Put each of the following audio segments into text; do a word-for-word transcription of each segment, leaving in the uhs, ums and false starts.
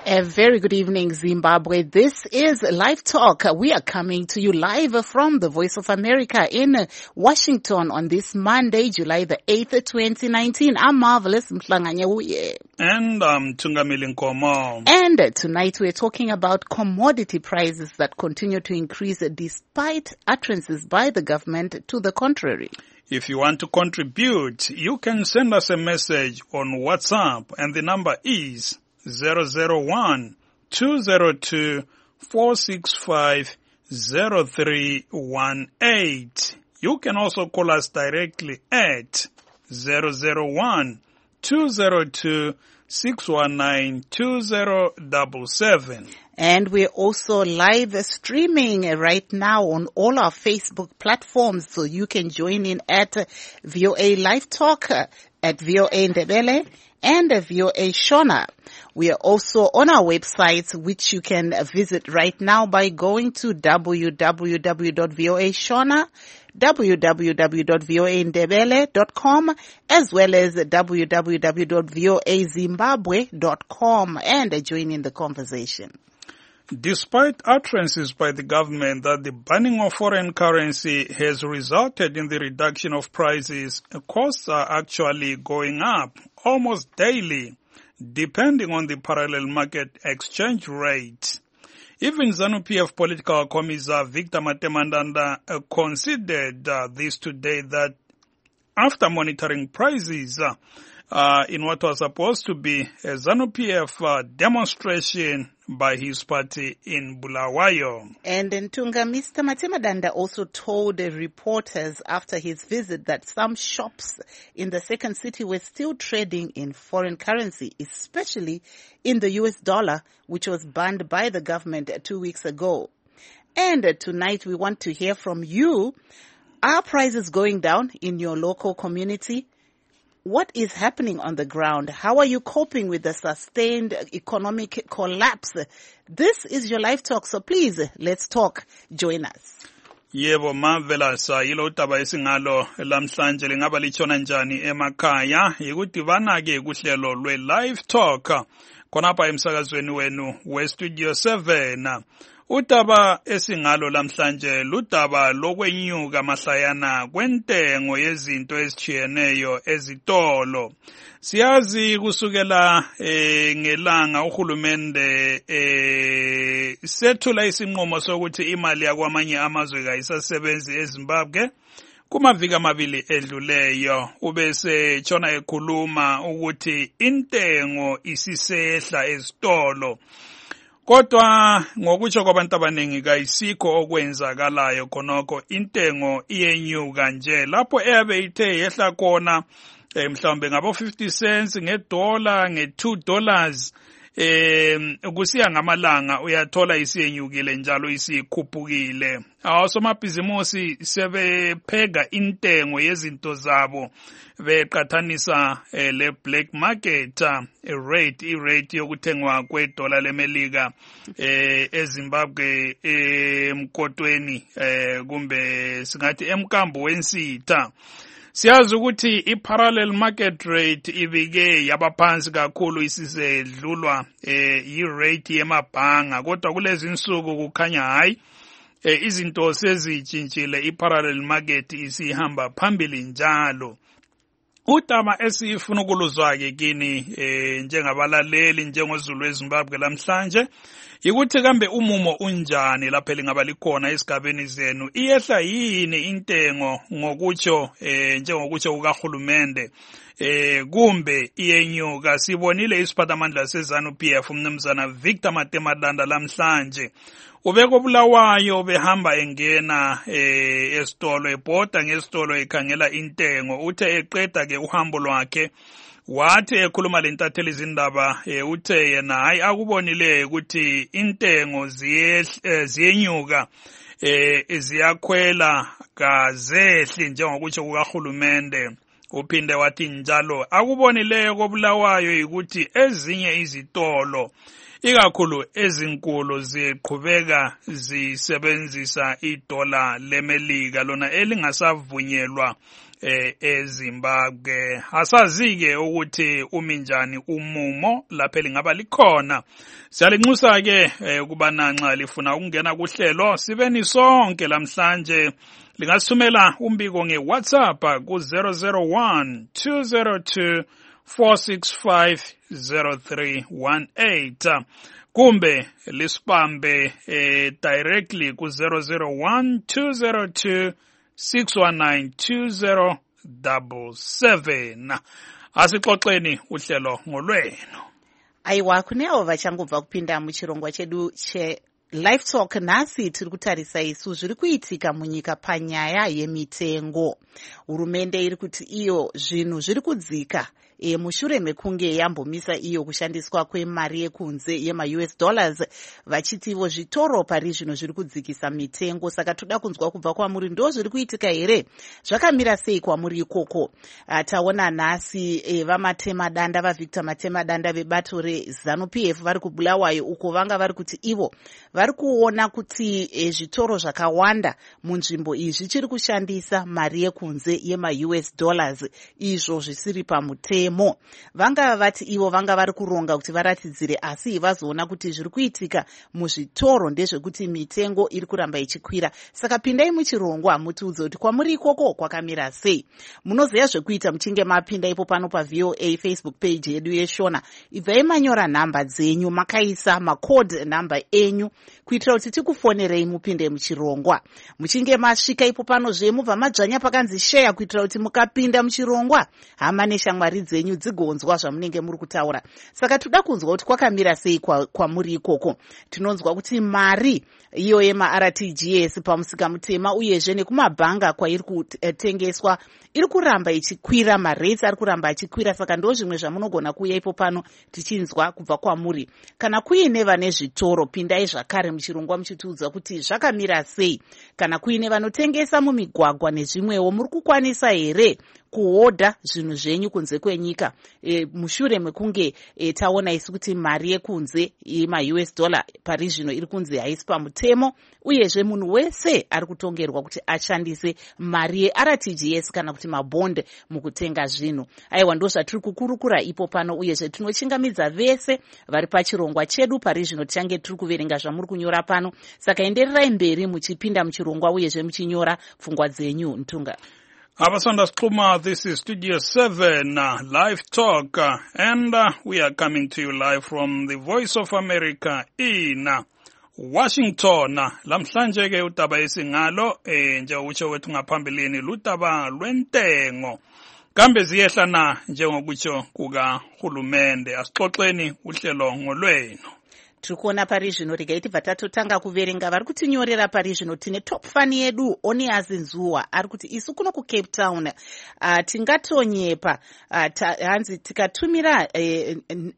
A very good evening, Zimbabwe. This is Live Talk. We are coming to you live from the Voice of America in Washington on this Monday, July the eighth, twenty nineteen. I'm Marvelous Mhlanganye Uye. And I'm Tungamili Nkomo. And tonight we're talking about commodity prices that continue to increase despite utterances by the government to the contrary. If you want to contribute, you can send us a message on WhatsApp, and the number is zero zero one, two zero two, four six five, zero three one eight. You can also call us directly at zero zero one, two zero two, six one nine, two zero seven seven. And we're also live streaming right now on all our Facebook platforms, so you can join in at V O A Live Talk, at V O A Ndebele, and V O A Shona. We are also on our website, which you can visit right now by going to w w w dot v o a shona, w w w dot v o a ndebele dot com, as well as w w w dot v o a zimbabwe dot com, and join in the conversation. Despite utterances by the government that the banning of foreign currency has resulted in the reduction of prices, costs are actually going up almost daily, depending on the parallel market exchange rate. Even ZANU-P F political commissar Victor Matemandanda uh, considered uh, this today, that after monitoring prices uh, uh, in what was supposed to be a ZANU-P F uh, demonstration by his party in Bulawayo. And in Tunga, Mister Matemandanda also told the reporters after his visit that some shops in the second city were still trading in foreign currency, especially in the U S dollar, which was banned by the government two weeks ago. And tonight we want to hear from you. Are prices going down in your local community? What is happening on the ground? How are you coping with the sustained economic collapse? This is your Live Talk, so please, let's talk. Join us. Yebo Marvelous, yilo taba esingalo lamhlanje lingaba lichona njani emakhaya, yikudibana ke kuhlelo lwe Live Talk khonapha emsakazweni wenu we Studio seven. Udaba esingalo lamhlanje ludaba lokwenyuka mahlayana kwentengo yezinto ezitshiyeneyo ezitolo. Siyazi kusukela eh, ngelanga uhulumende eh, sethula isinqumo sokuthi imali yakwamanye amazwe kayisasebenzi eZimbabwe. Kumaviki amabili edluleyo ubese tshona ekhuluma ukuthi intengo isisehla ezitolo. Kodwa ngokutsho kwabantu abaningi kayisikho okwenzakalayo khonokho, intengo iyenyuka nje lapho ebe ithe yehla khona eh, mhlawumbe ngabo fifty cents ngedola nge two dollars eh kusiya ngamalanga uyathola isiyenyukile njalo isikhuphukile. Awasomabhizimusi sebephega intengo yezinto zabo beqathanisa eh, le black market uh, rate i rate yokuthengwa kwedola lemelika eh eZimbabwe emkotweni eh kumbe singathi emkambo wensitha. Siyazi ukuthi i-parallel market rate ibike yabaphansi kakhulu isisedlulwa eh, i-rate yemabhanga, kodwa kulezi insuku kukhanya hayi eh, izinto sezitshintshile, i-parallel market isihamba phambili njalo. Udaba esifuna ukuluzwa ke kini eh, njengabalaleli njengozulu eZimbabwe lamhlanje yikuthi kambe umumo unjani lapha lingaba likhona esigabeni zenu, iyehla yini intengo ngokutsho eh, njengokutsho kukaHulumende eh kumbe iyenyuka. Sibonile isiphathamandla seZANU-P F umnumzana Victor Matemandanda lamhlanje ubeko Bulawayo behamba engena eh esitolo, ebhoda ngesitolo ekhangela intengo. Uthe eqeda ke uhambo lwakhe wathi ekhuluma lentatheli izindaba eh, uthe yena hayi akubonile ukuthi intengo ziyenyuka eh ziyakhwela kazehle njengokutsho kukaHulumende. Uphinde wathi njalo akubonileyo koBulawayo ukuthi ezinye izitolo ikakhulu ezinkulu ziqhubeka zisebenzisa idola lemelika lona elingasavunyelwa eh, eZimbabwe. Asazi-ke ukuthi umi njani umumo lapho lingaba likhona. Siyalinxusa-ke eh, ukuba nanxa lifuna ukungena kuhlelo sibeni sonke lamhlanje. Lingasithumela umbiko nge-WhatsApp ku zero zero one two zero two four six five zero three one eight kumbe lisibambe eh, directly ku zero zero one two zero two six one nine two zero seven seven. Asixoxeni uhlelo ngolweno. Aiwa kunevo vachangobva kupinda muchirongwa chedu che Live Talk. Nhasi tiri kutarisa isu zviri kuitika munyika panyaya yemitengo. Hurumende iri kuti iyo zvinhu zviri kudzika e mushure mekunge yambomisa iyo kushandiswa kwemari yekunze yema-U S dollars vachitivo zvitoro pari zvino zviri kudzikisa mitengo. Saka toda kunzwa kubva kwamuri ndo zviri kuitika here, zvakamira sei kwamuri ikoko? Taona nhasi e, vamatema danda vaVictor Matema danda vebato reZanu P F vari kuBulawayo uko vanga vari kuti ivo vari kuona kuti e, zvitoro zvakawanda munzvimbo iyi zvichiri kushandisa mari yekunze yema-U S dollars izvo zvisiri pamutemo. Vanga vati ivo vanga vari kuronga kuti varatidzire, asi vazoona kuti zviri kuitika muzvitoro ndezvekuti mitengo iri kuramba ichikwira. Saka pindai muchirongwa mutiudze kuti kwamuri ikoko kwakamira sei. Munoziva zvekuita muchinge mapinda ipo pano paV O A Facebook page yedu yeShona. Ibvai manyora nhamba dzenyu makaisa macode namba enyu kuitira kuti tikufonerei mupinde muchirongwa. Muchinge masvika ipo pano zvemubva madzvanya pakanzi share kuitira kuti mukapinda muchirongwa hama neshamwari dzenyu dzigonzwa zvamunenge muri kutaura. Saka toda kunzwa kuti kwakamira sei kwamuri ikoko. Tinonzwa kuti mari iyo yema-R T G S pamusika mutema uyezve nekumabhanga kwairi kutengeswa iri kuramba ichikwira, marates ari kuramba achikwira. Saka ndo zvimwe zvamunogona kuuya ipo pano tichinzwa kubva kwamuri. Kana kuine vane zvitoro pindai zvakare muchirongwa muchitiudza kuti zvakamira sei. Kana kuine vanotengesa mumigwagwa nezvimwewo muri kukwanisa here kuhodha zvinhu zvenyu kunze kwenyika e, mushure mekunge e, taona isu kuti mari yekunze yema-U S dollar pari zvino iri kunze haisi pamutemo, uyezve munhu wese ari kutongerwa kuti ashandise mari ye-R T G S kana kuti mabond mukutenga zvinhu. Aiwa ndo zvatiri kukurukura ipo pano, uyezve tinochingamidza vese vari pachirongwa chedu pari zvino tichange tiri kuverenga zvamuri kunyora pano. Saka endererai mberi muchipinda muchirongwa uyezve muchinyora pfungwa dzenyu. Ntunga Abasanda Skluma, this is Studio seven, uh, Live Talk, uh, and uh, we are coming to you live from the Voice of America in uh, Washington. Lamhlanje ke utaba isingalo eh nje utsho wethu ngaphambilini lutaba lwentengo. Kambe ziyehlana njengokutsho kuka hulumende. Asixoxeni uhlelo ngolweno. Tiri kuona pari zvino regai tibva tatotanga kuverenga vari kutinyorera pari zvino. Tine top fan yedu Onias Nzuwa ari kuti isu kuno kuCape Town uh, tingatonyepa uh, ta, hanzi tikatumira eh,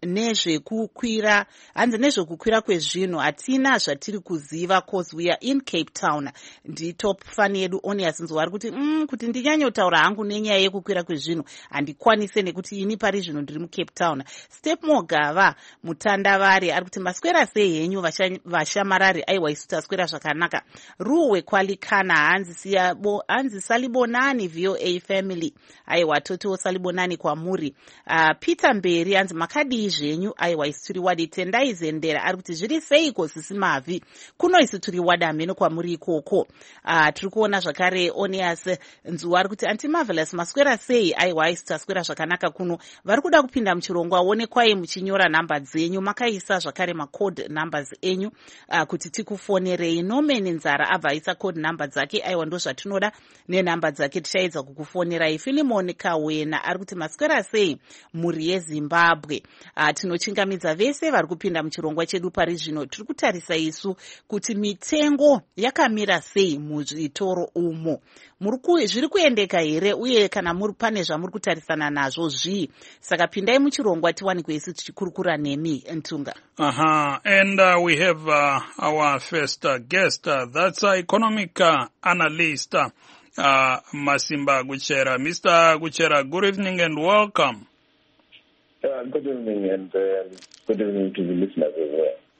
nezvekukwira hanzi nezvekukwira kwezvinhu hatina zvatiri kuziva cause we are in Cape Town. Ndi top fan yedu Onias Nzuwa ari kuti mm, kuti ndinyanyotaura hangu nenyaya yekukwira kwezvinhu handikwanise nekuti ini pari zvino ndiri muCape Town. Step Mogava Mutandavari ari kuti maswera sei henyu vashamarari. Aiwa isu taswera zvakanaka. Ruwe Kwalikana hanzi siyabo hanzi salibonani V O A family. Aiwa toto salibonani kwamuri. Uh, Peter Mberi hanzi makadi zvenyu. Aiwa isu turi wadi tendai zendera ari kuti zviri seiko sisi mavi kuno isu turi wada meno kwamuri ikoko. Uh, turi kuona zvakare Onias Nzuwa ari kuti anti marvelous maswera sei. Aiwa isu taswera zvakanaka kuno. Vari kuda kupinda muchirongo aonekwai muchinyora namba dzenyu makaisa zvakare makodi code numbers enyu uh, kuti tikufonerei. Nomeni Nzara abvaisa code number dzake. Aiwa ndo zvatinoda nenamba dzake tichaedza kukufonerai. Filimon Kawena ari kuti maswera sei muri yeZimbabwe. Uh, tinochingamidza vese vari kupinda muchirongwa chedu pari zvino. Tiri kutarisa isu kuti mitengo yakamira sei muzvitoro umo. Muri zviri kuendeka here uye kana muri pane zvamuri kutarisana nazvo zvii. Saka pindai muchirongwa tiwanikwe isu tichikurukura nemi Ntunga. Aha, and uh, we have uh, our first uh, guest, uh, that's uh, economic uh, analyst uh, uh, Masimba Guchera. Mister Guchera, good evening and welcome. Uh, good evening and uh, good evening to the listeners as well.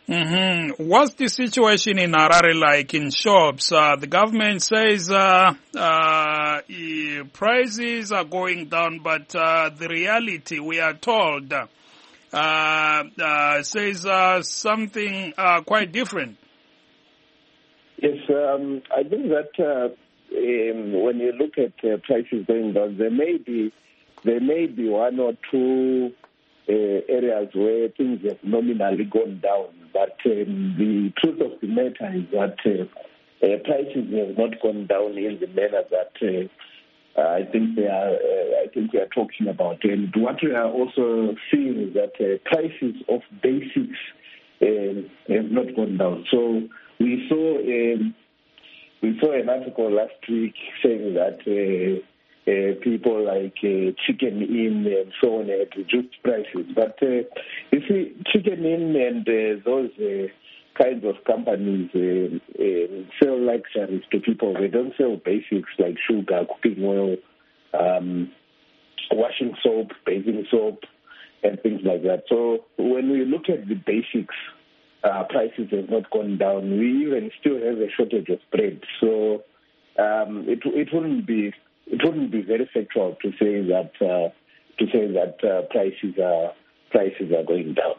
Mm-hmm. What's the situation in Harare like in shops? Uh, the government says uh, uh, prices are going down, but uh, the reality, we are told, uh, uh, says uh, something uh, quite different. Yes, um, I think that uh, um, when you look at uh, prices going down, there may be there may be one or two uh, areas where things have nominally gone down, but um, the truth of the matter is that uh, uh, prices have not gone down in the manner that uh, uh, I think they are. Uh, I think we are talking about. And what we are also seeing is that uh, prices of basics uh, have not gone down. So we saw um, we saw an article last week saying that uh, uh, people like uh, Chicken Inn and so on had reduced prices. But uh, you see, Chicken Inn and uh, those uh, kinds of companies uh, uh, sell luxuries to people. They don't sell basics like sugar, cooking oil, um, washing soap, bathing soap, and things like that. So when we look at the basics, Uh, prices have not gone down. We even still have a shortage of bread, so um, it it wouldn't be it wouldn't be very factual to say that uh, to say that uh, prices are prices are going down.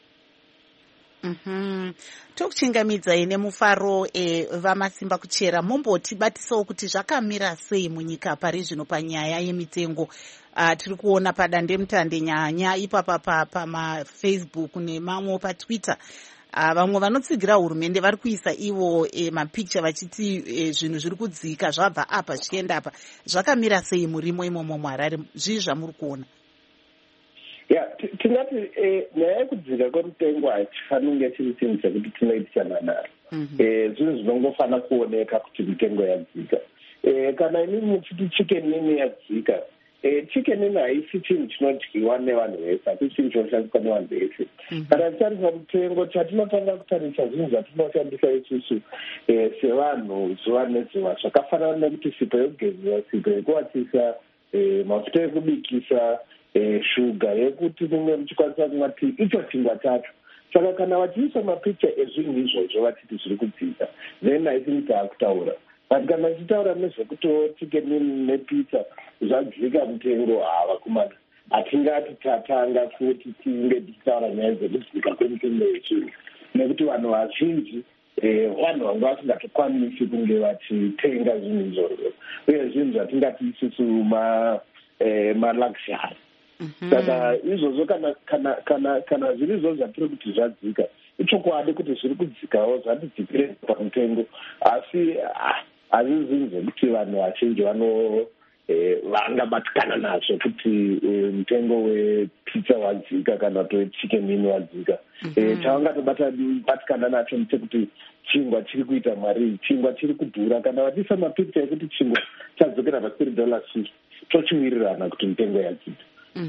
Mhm. Tokuchingamidzai nemufaro e vamasimba kuchera mumbotibatisawo kuti zvakamira sei munyika pari zvino panyaya yemitengo. Uh, tiri kuona padandemutande nyaya ipapa pamafacebook nemamwe patwitter. Uh, vamwe vanotsigira hurumende vari kuisa ivo e, mapikicha vachiti e, zvinhu zviri kudzika zvabva apa zvichienda apa. Zvakamira sei murimo imomo muHarare? Zvii zvamuri kuona? ya tingati nyaya yekudzika kwemutengo hachifanunge chiri chinhu chekuti tinoitisana naro. Zvinhu zvinongofana kuoneka kuti mitengo yadzika. Kana inini muchiti chicken inn yadzika, chicken inn haisi chinhu chinodyiwa nevanhu vese, hachisi chinhu chinoshandiswa nevanhu vese. Kana titarisa mutengo, chatinotanga kutarisa zvinhu zvatinoshandisa isusu sevanhu zuva nezuva, zvakafanana nekuti sipo yokugezera, sipo yekuwatisa, mafuta ekubikisa, shuga yekuti mumwe muchikwanisa kumwa tii, icho chingwa chacho. Saka kana vachiisa mapicha ezvinhu izvozvo vachiti zviri kudzika, then I think taakutaura. But kana tichitaura nezvekuti chicken inn nepizza zvadzika mutengo, havakumana hatingati tatanga futi tinge tichitaura nyaya dzekudzika kwemitengo yechinhu, nekuti vanhu vazhinji vanhu vanga vasingatokwanisi kunge vachitenga zvinhu izvozvo, uye zvinhu zvatingati isusu maluxury. Saka izvozvo kana kana kana kana zviri izvozvo zvatiri kuti zvadzika, ichokwadi kuti zviri kudzikawo zvatidzikire pamutengo, asi hazvi zvinhu zvekuti vanhu vazhinji vano vangabatikana nazvo kuti mutengo wepizza wadzika kana kuti wechicken inn wadzika. Chavangatobatikana nacho ndechekuti chingwa chiri kuita mari, chingwa chiri kudhura. Kana vatiisa mapicture ekuti chingwa chadzokera pa-three dollars tochiwirirana kuti mutengo yadzika.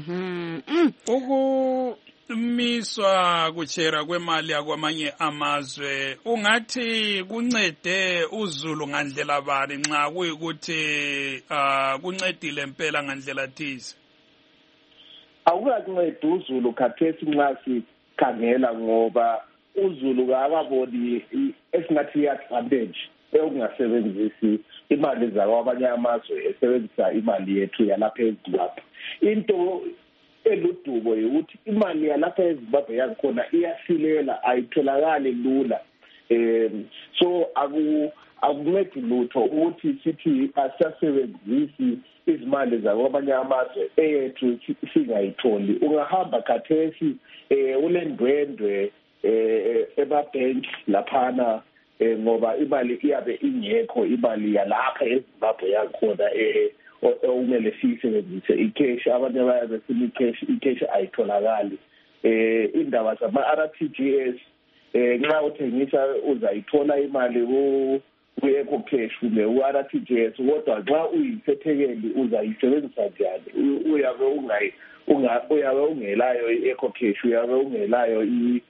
Ukumiswa kuchera kwemali yakwamanye amazwe ungathi kuncede uZulu ngandlela bani nxa kuyikuthi uh, kuncedile impela ngandlela thize? Awukakuncedi uZulu khathesi nxa sikhangela, ngoba uZulu kababoni esingathi i-advantage eyokungasebenzisi imali zakwamanye amazwe esebenzisa imali yethu yalapha eZimbabwe. Into eludubo ukuthi imali yalapha eZimbabwe yakhona iyasilela, ayitholakali lula. Um so aku akuncedi lutho ukuthi sithi asasebenzisi izimali zakwamanye amazwe eyethu singayitholi. Ungahamba khathesi ulendwendwe emabhenki laphana, ngoba imali iyabe ingekho, imali yalapha eZimbabwe yakhona okumele siyisebenzise icash. Abantu bayabe sini icash, icash ayitholakali. Indaba zama-R T G S, nxa uthengisa uzayithola imali ku-eco cash kumbe u-R T G S, kodwa nxa uyisethekeli uzayisebenzisa njani? Uyabe ungayi uyabe ungelayo i-eco cash, uyabe ungelayo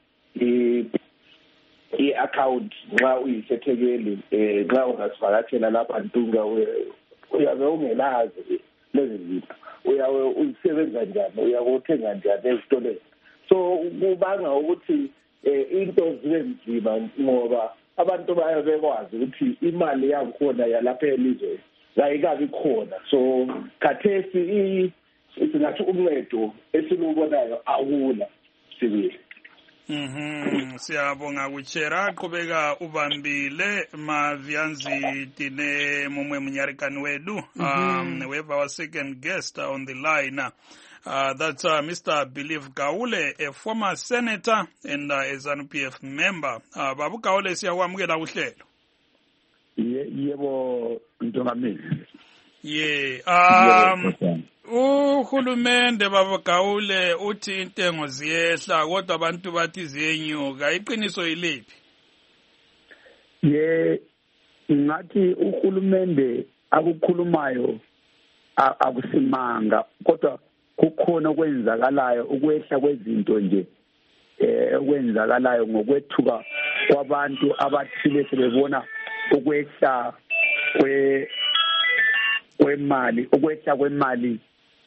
i-account. Nxa uyisethekeli, nxa ungasivakatshela lapha Ntunga, uyabe ungelazi lezi zinto, uyabe uyisebenza njani, uyabe uthenga njani ezitolweni. So kubanga ukuthi into zibe nzima ngoba abantu baye bekwazi ukuthi imali yakhona yalapha elizweni ayikabi khona. So khathesi singathi uncedo esilubonayo awula sibili. Mhm, siyabonga kuchera qhubeka ubambile Mavianzi Tine mumwe mnyarikani wedu. Um, we have our second guest on the line. Uh, that's uh, Mister Believe Gaule, a former senator and uh, a ZANU P F member. Uh, Babu Gaule siyakwamukela uhlelo. Yebo ntomamisi. Yeah. Um uhulumende Baba Gaule uthi intengo ziyehla kodwa abantu bathi ziyenyuka. Iqiniso yiliphi? Ye ngathi uhulumende akukhulumayo akusimanga kodwa kukhona okwenzakalayo ukwehla kwezinto nje eh okwenzakalayo ngokwethuka kwabantu abathile sebebona ukwehla kwe kwemali ukwehla kwemali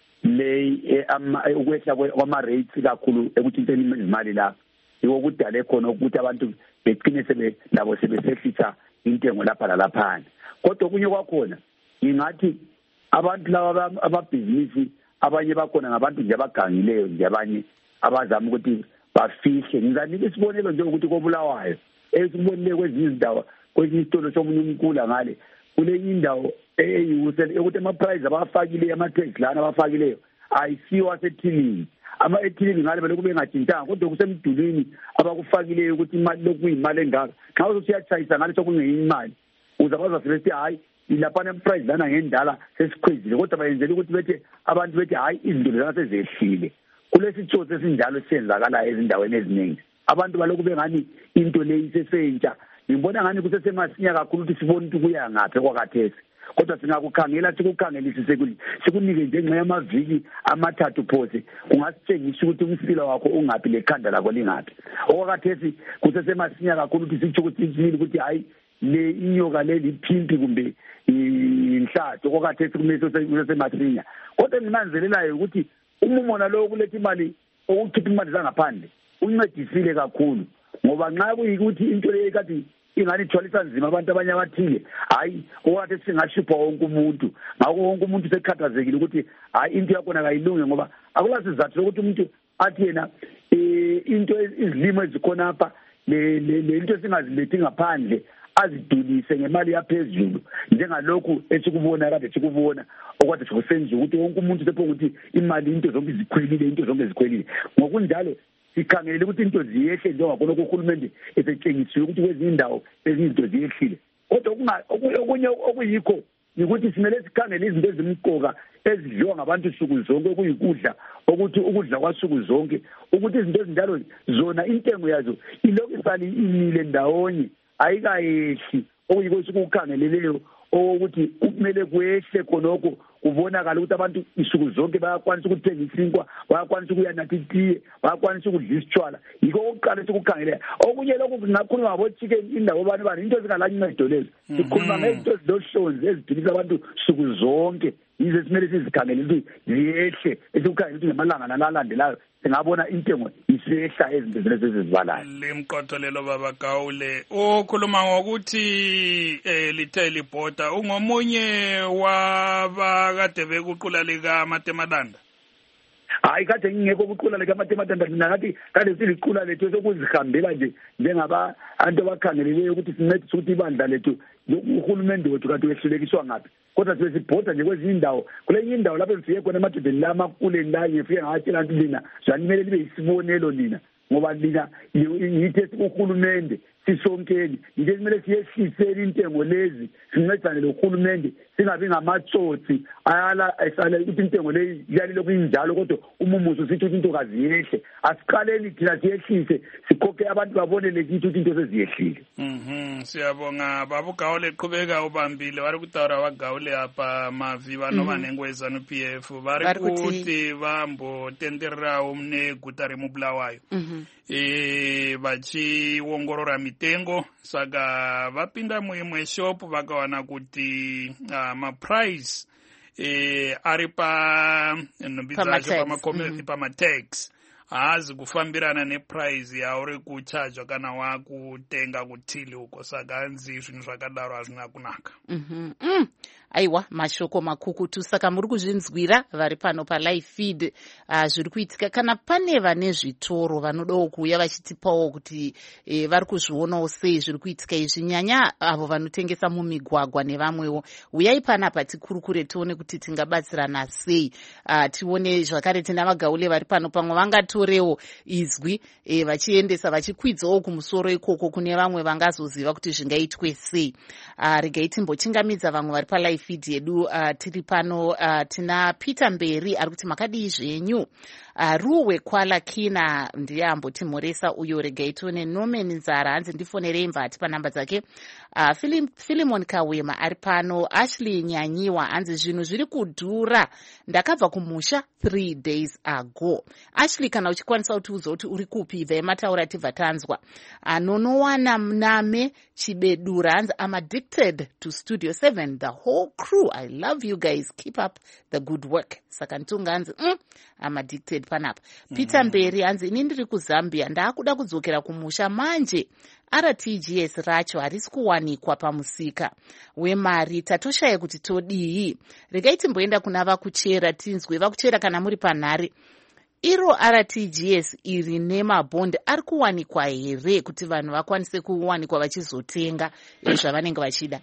le ukwehla kwama rates kakhulu ekuthinteni izimali la yiko kudale khona ukuthi abantu begcine sebe labo sebesehlisa intengo lapha lalapha. Kodwa kunye kwakhona ingathi abantu laba ababhizinisi abanye bakhona ngabantu nje abagangileyo nje abanye abazama ukuthi bafihle. Ngizanika isibonelo nje ukuthi koBulawayo esibonile kwezinye izindawo kwezinye isitolo somunye umkula ngale kule indawo eyusele ukuthi ama price abafakile ama tax lana abafakileyo ayisiwa sethilini ama ethilini ngale bele kube ngajintanga kodwa kusemdulini abakufakileyo ukuthi imali lokuyimali engaka xa usiyachayisa ngale sokungeyi imali uzabaza sibethi hayi ilapha ne price lana ngendala sesikhwezile kodwa bayenzela ukuthi bethe abantu bethe hayi izinto lezana sezehlile. Kulesithotho esinjalo senzakala ezindaweni eziningi abantu baloku bengani into le isesentsha. Ngibona ngani kusesemasinya kakhulu ukuthi sibone ukuthi kuya ngaphi kwakathesi kodwa singakukhangela sikukhangelisise kuli sikunike nje nxa yamaviki amathathu phose kungasitshengisa ukuthi umsila wakho ungaphi lekhanda lakho lingaphi. Okwakathesi kusesemasinya kakhulu ukuthi sitsho ukuthi sibili ukuthi hayi le inyoka le liphimpi kumbe inhlatho okwakathesi kumese kusesemasinya. Kodwa nginanzelelayo ukuthi umumona lo kuletha imali okukhipha imali zangaphandle uncedisile kakhulu ngoba nxa kuyikuthi into le kade ingani thwalisa nzima abantu abanye abathile hayi owathi singashipha wonke umuntu ngakho wonke umuntu sekhathazekile ukuthi hayi into yakho akayilunge ngoba akulasizathu ukuthi umuntu athi yena into izilimo ezikhona apha le le into singazilethi ngaphandle azidulise ngemali yaphezulu njengalokhu esikubona kade sikubona okwathi sikusenza ukuthi wonke umuntu sepho ukuthi imali into zonke izikhwelile into zonke izikhwelile. Ngokunjalo sikhangele ukuthi into ziyehle njengoba khona uhulumende esetshengisiwe ukuthi kwezinye indawo ezinto ziyehlile kodwa okunye okuyikho ukuthi simele sikhangele izinto ezimqoka ezidliwa ngabantu suku zonke okuyikudla ukuthi ukudla kwasuku zonke ukuthi izinto ezinjalo zona intengo yazo ilokhu isali imile ndawonye ayikayehli okuyiko sikukhangeleleyo ukuthi kumele kwehle khonoko kubonakala ukuthi abantu isuku zonke bayakwanisa ukuthenga isinkwa bayakwanisa ukuyanatha itiye bayakwanisa ukudla isitshwala yiko okuqala sikukhangela. Okunye lokhu kungakhuluma ngabo chicken indawo bani bani into ezingalancedo lezo sikhuluma ngezinto ezilohlonzi ezidilisa abantu suku zonke yize simele sizikhangele ukuthi ziyehle esikukhangela ukuthi ngemalanga nalalandelayo singabona intengo isehla ezinto lezi ezizibalayo. Limqotholelo Baba Gaule ukhuluma ngokuthi eh lithe libhoda ungomunye waba kade bekuqula lika Matemadanda. Hayi kade ngingekho kuqula lika Matemadanda mina ngathi kade siliqula lethu sokuzihambela nje njengaba abantu abakhangeleleyo ukuthi sincedise ukuthi ibandla lethu uhulumende wethu kade wehlulekiswa ngapi kodwa sesibhoda nje kwezinye indawo kule indawo lapho sifike khona emadodeni lama kule la ngifike ngathi kanti lina zanimele libe isibonelo lina ngoba lina yithe uhulumende sisonkeni yithe kumele siyehlise intengo lezi sincedane lohulumende singabi ngamatsotsi ayala ayisala ukuthi intengo le yali lokuyinjalo kodwa umumuso sithi into kaziyehle asiqaleni thina siyehlise sikhokhe abantu babonele ukuthi into seziyehlile. Mhm, siyabonga Babu Gaule qhubeka ubambile wari kutara wa Gaule apa mavi vanova nengweza no P F vari kuti vambo tenderera umne gutare muBulawayo. Mhm. Eh vachiongorora mitengo saka vapinda muimwe shop vakawana kuti uh, ma price eh ari pa nobitsacho pa ma community pa ma tax haazi kufambirana neprice yauri kuchajwa kana wakutenga kutili uko, saka hanzi zvinhu zvakadaro hazvina kunaka. mm-hmm. mm. Aiwa, mashoko makukutu. Saka muri kuzvinzwira vari pano palive feed uh, zviri kuitika. Kana pane vane zvitoro vanodawo kuuya vachitipawo kuti e, vari kuzvionawo sei zviri kuitika izvi, nyanya avo vanotengesa mumigwagwa nevamwewo, uyai panapa tikurukure tione kuti tingabatsirana sei. uh, tione zvakare tina vagaule vari pano, pamwe vangatorewo izwi e, vachiendesa vachikwidzawo kumusoro ikoko kune vamwe vangazoziva kuti zvingaitwe sei. uh, regai timbochingamidza vamwe vari palive feed yedu. uh, tiri pano uh, tina Peter Mberi ari kuti makadii zvenyu. uh, ruwe kwala kina ndiye ambotimhoresa uyo. regai tione Norman Nzara hanzi ndifonerei mvati panhamba dzake. uh, Filim, Filimon Kawema ari pano. Ashley Nyanyiwa hanzi zvinhu zviri kudhura, ndakabva kumusha three days ago. Ashley, kana uchikwanisa kutiudza kuti uri kupi, bva mataura tibva tanzwa. uh, nonowana Mname Chibedura hanzi I'm addicted to Studio seven, the whole crew. I love you guys, keep up the good work. Saka ntunga hanzi mm, I'm addicted panapa. mm. Peter Mberi hanzi ini ndiri kuZambia, ndaakuda kudzokera kumusha manje R T G S racho harisi kuwanikwa pamusika wemari, tatoshaya kuti todii. Regai timboenda kuna vakuchera tinzwe. Vakuchera, kana muri panhare, iro R T G S iri nemabhondi ari kuwanikwa here kuti vanhu vakwanise kuwanikwa vachizotenga zvavanenge vachida?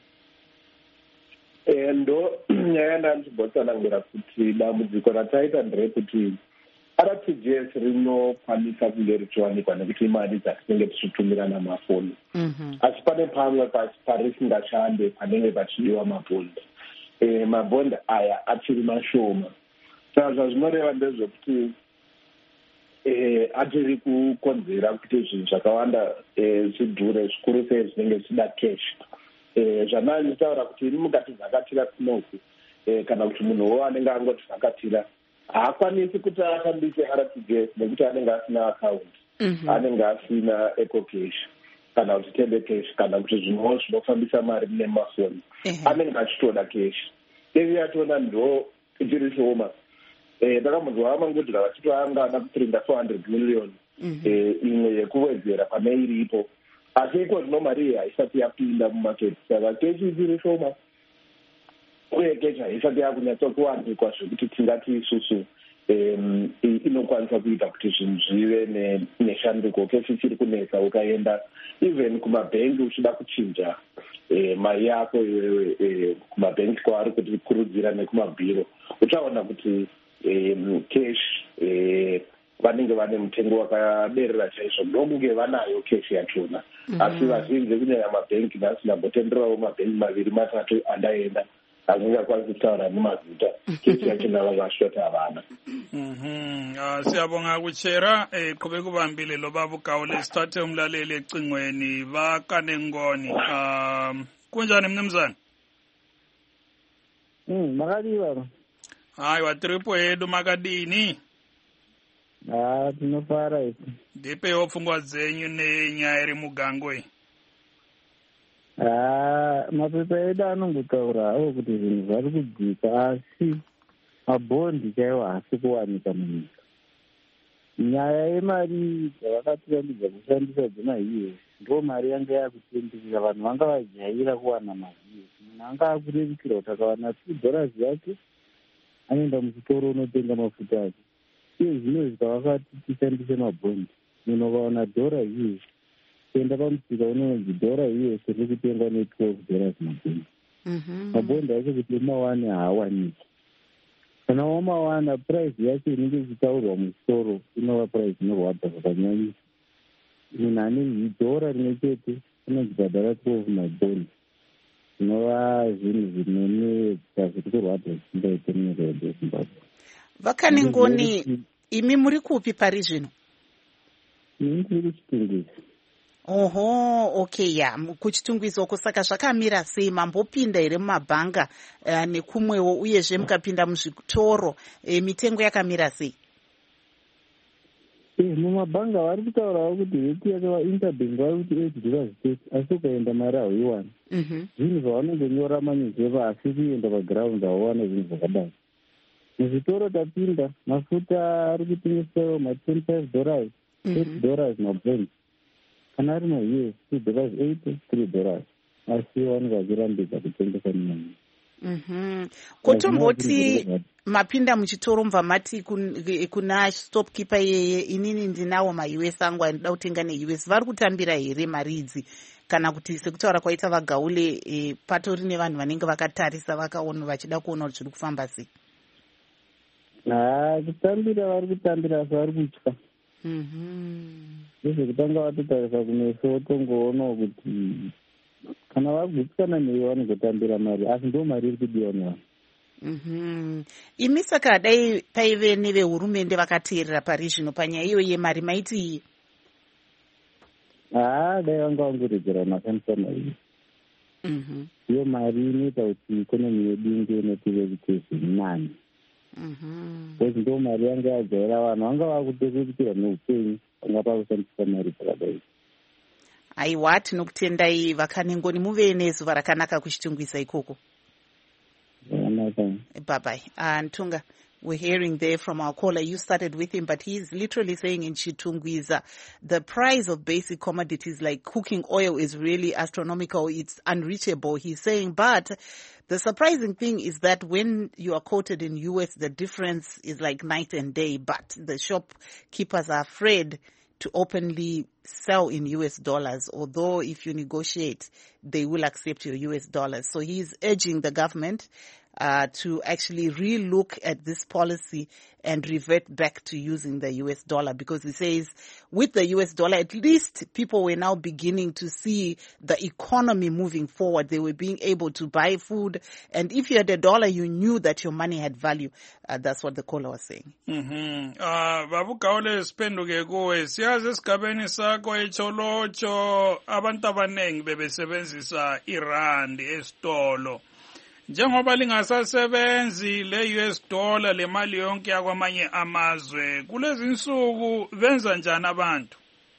ndo nyaya ndanzibotsanangira kuti dambudziko rataita nderekuti R T G S rinokwanisa kunge richiwanikwa nekuti imari dzatinenge tichitumira namafoni. mm-hmm. asi pane pamwe parisingashande panenge pachidiwa mabhondi. e, mabhondi aya achiri mashoma. saka zvazvinoreva ndezvekuti e, atiri kukonzera kuti zvinhu zvakawanda e, zvidhure, zvikuru sei zvinenge zvichida cash. e, zvananditaura kuti iri mukati vhakatira kunoku e, kana kuti munhuwo anenge angoti vhakatira haakwanisi kuti ashandise R T G S nekuti anenge asina account. mm-hmm. anenge asina ecocash kana kuti tende cash kana kuti zvinhuwo zvinofambisa mari nemafoni. uh-huh. anenge achitoda cash. ivi yatona ndo ichiri shoma. ndakamuzwa vamangudhira vachitoangada kuprinda four hundred million imwe yekuwedzera pane iripo, asi iko zvino mari iyi haisati yapinda mumaketi. saka kechi ichiri shoma uye kechi haisati yakunyatsokuwanikwa zvekuti tingati isusu inokwanisa kuita kuti zvinhu zvive neshanduko. kechi ichiri kunetsa. ukaenda even kumabhengi uchida kuchinja mari yako iwewe kumabhengi kwaari kuti kurudzira nekumabhiro, uchaona kuti Um, cash eh, vanenge vane mutengo wakaderera chaizvo, ndokunge vanayo cash yachona. mm-hmm. asi vazhinji kunyanya mabhengi nhasi ndambotenderawo mabhengi maviri matatu andaenda asingakwanisi kutaura nemazita. cash yachona vakashota havana. mm-hmm. uh, siyabonga kuchera. eh, kube kubambile loba Bugaule. sithathe umlaleli ecingweni vakanengoni. um, kunjani mnumzane? mm, makadii baba? hayi watripo yedu makadini? ah tinofara isi. ndipewo pfungwa dzenyu nenyaya iri mugango iyi? ah mapepa edu anongotaurawo kuti zvinhu zvari kudzika, asi mabhondi chaiwo haasi kuwanika munyika. nyaya yemari dzavakatirambidza kushandisa dzemahiye ndo mari yanga yakutendekera, vanhu vanga vajaira kuwana mahiye. munhu anga akurerukira kuti akawana two dollars yake anoenda muchitoro unotenga mafuta ake. iye zvino zvikavakati tishandise mabhondi, munhu ukaona dhora iye kuenda pamusika unonzi dhora iye siri kutengwa ne-twelve dollars mabhondi. mm-hmm. mabhondi acho kuti umawane haawaniki. kana wamawana price yacho inenge ichitaurwa muchitoro inova price inorwadza zvakanyanyisa. munhu ane dhora rimwe chete unozibhadhara twelve mabhondi. zvinova zvinhu zvinene zviri kurwadza zvisingaite munyika yedu yeZimbabwe. Vakanengoni, imi muri kupi pari zvino? ini ndiri kuchitungwizi. Oho, okay, ya kuchitungwizi uko. Saka zvakamira sei? Mambopinda here mumabhanga uh, nekumwewo, uyezve mukapinda muzvitoro, e, mitengo yakamira sei? mumabhanga vari kutaurawo kuti reti yakava interbank vari kuti eight dollars thirty, asi ukaenda mari hauiwani. zvinhu zvavanongonyora manyezepa, asi kuenda paground hauwana zvinhu zvakadaro. muzvitoro tapinda mafuta ari kutengesawo ma-twenty-five dollars eight dollars mabrand kana ari ma-U S two dollars eighty three dollars asi vanhu vachirambidza kutengesa nyama. Kotomboti mapinda muchitoro mva mati kuna stopkeeper yeye inini ndinawo ma-U S angu anoda kutenga ne-U S vari kutambira here mari idzi kana kuti sekutaura kwaita vagaule e, patori nevanhu vanenge vakatarisa vakaona vachida kuona kuti zviri kufamba sei? ha kutambira vari kutambira asi vari kutya. Ndezvekutanga vatotarisa kumeso otongoonawo kuti kana vagutsikana newe vanozotambira mari asi ndo mari iri kudiwa nevanhu. Imi saka dai paive nevehurumende vakateerera pari zvino panyaya iyo yemari maiti? haa dai vanga vangoredzera makambisa mari iyo mari inoita kuti ikonomi yedu inge inotive kuti zvirinani kuti ndo mari yanga yajaira vanhu vanga vakutokuitira neupenyu vanga pakushandisa mari dzakadai. Aiwa, tinokutendai vakanengoni muve nezuva rakanaka kuchitungwiza ikoko. Bye bye. Uh, Ntunga, we're hearing there from our caller. You started with him, but he's literally saying in Chitungwiza, the price of basic commodities like cooking oil is really astronomical. It's unreachable, he's saying. But the surprising thing is that when you are quoted in U S, the difference is like night and day. But the shopkeepers are afraid to openly sell in U S dollars, although if you negotiate, they will accept your U S dollars. So he's urging the government uh, to actually re-look at this policy and revert back to using the U S dollar, because he says with the U S dollar, at least people were now beginning to see the economy moving forward. They were being able to buy food. And if you had a dollar, you knew that your money had value. Uh, that's what the caller was saying. Mm-hmm. Uh, Babu Kaule sipenduke kuwe. Siyazi esigabeni sakho echolocho abantu abanengi bebesebenzisa irandi esitolo. Njengoba lingasasebenzi le-U S dollar le mali yonke yakwamanye amazwe, kulezi insuku benza njani abantu?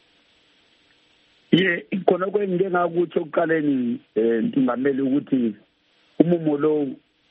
Ye khona kwengike ngakuthi okuqaleni eh ngingameli ukuthi umumo lo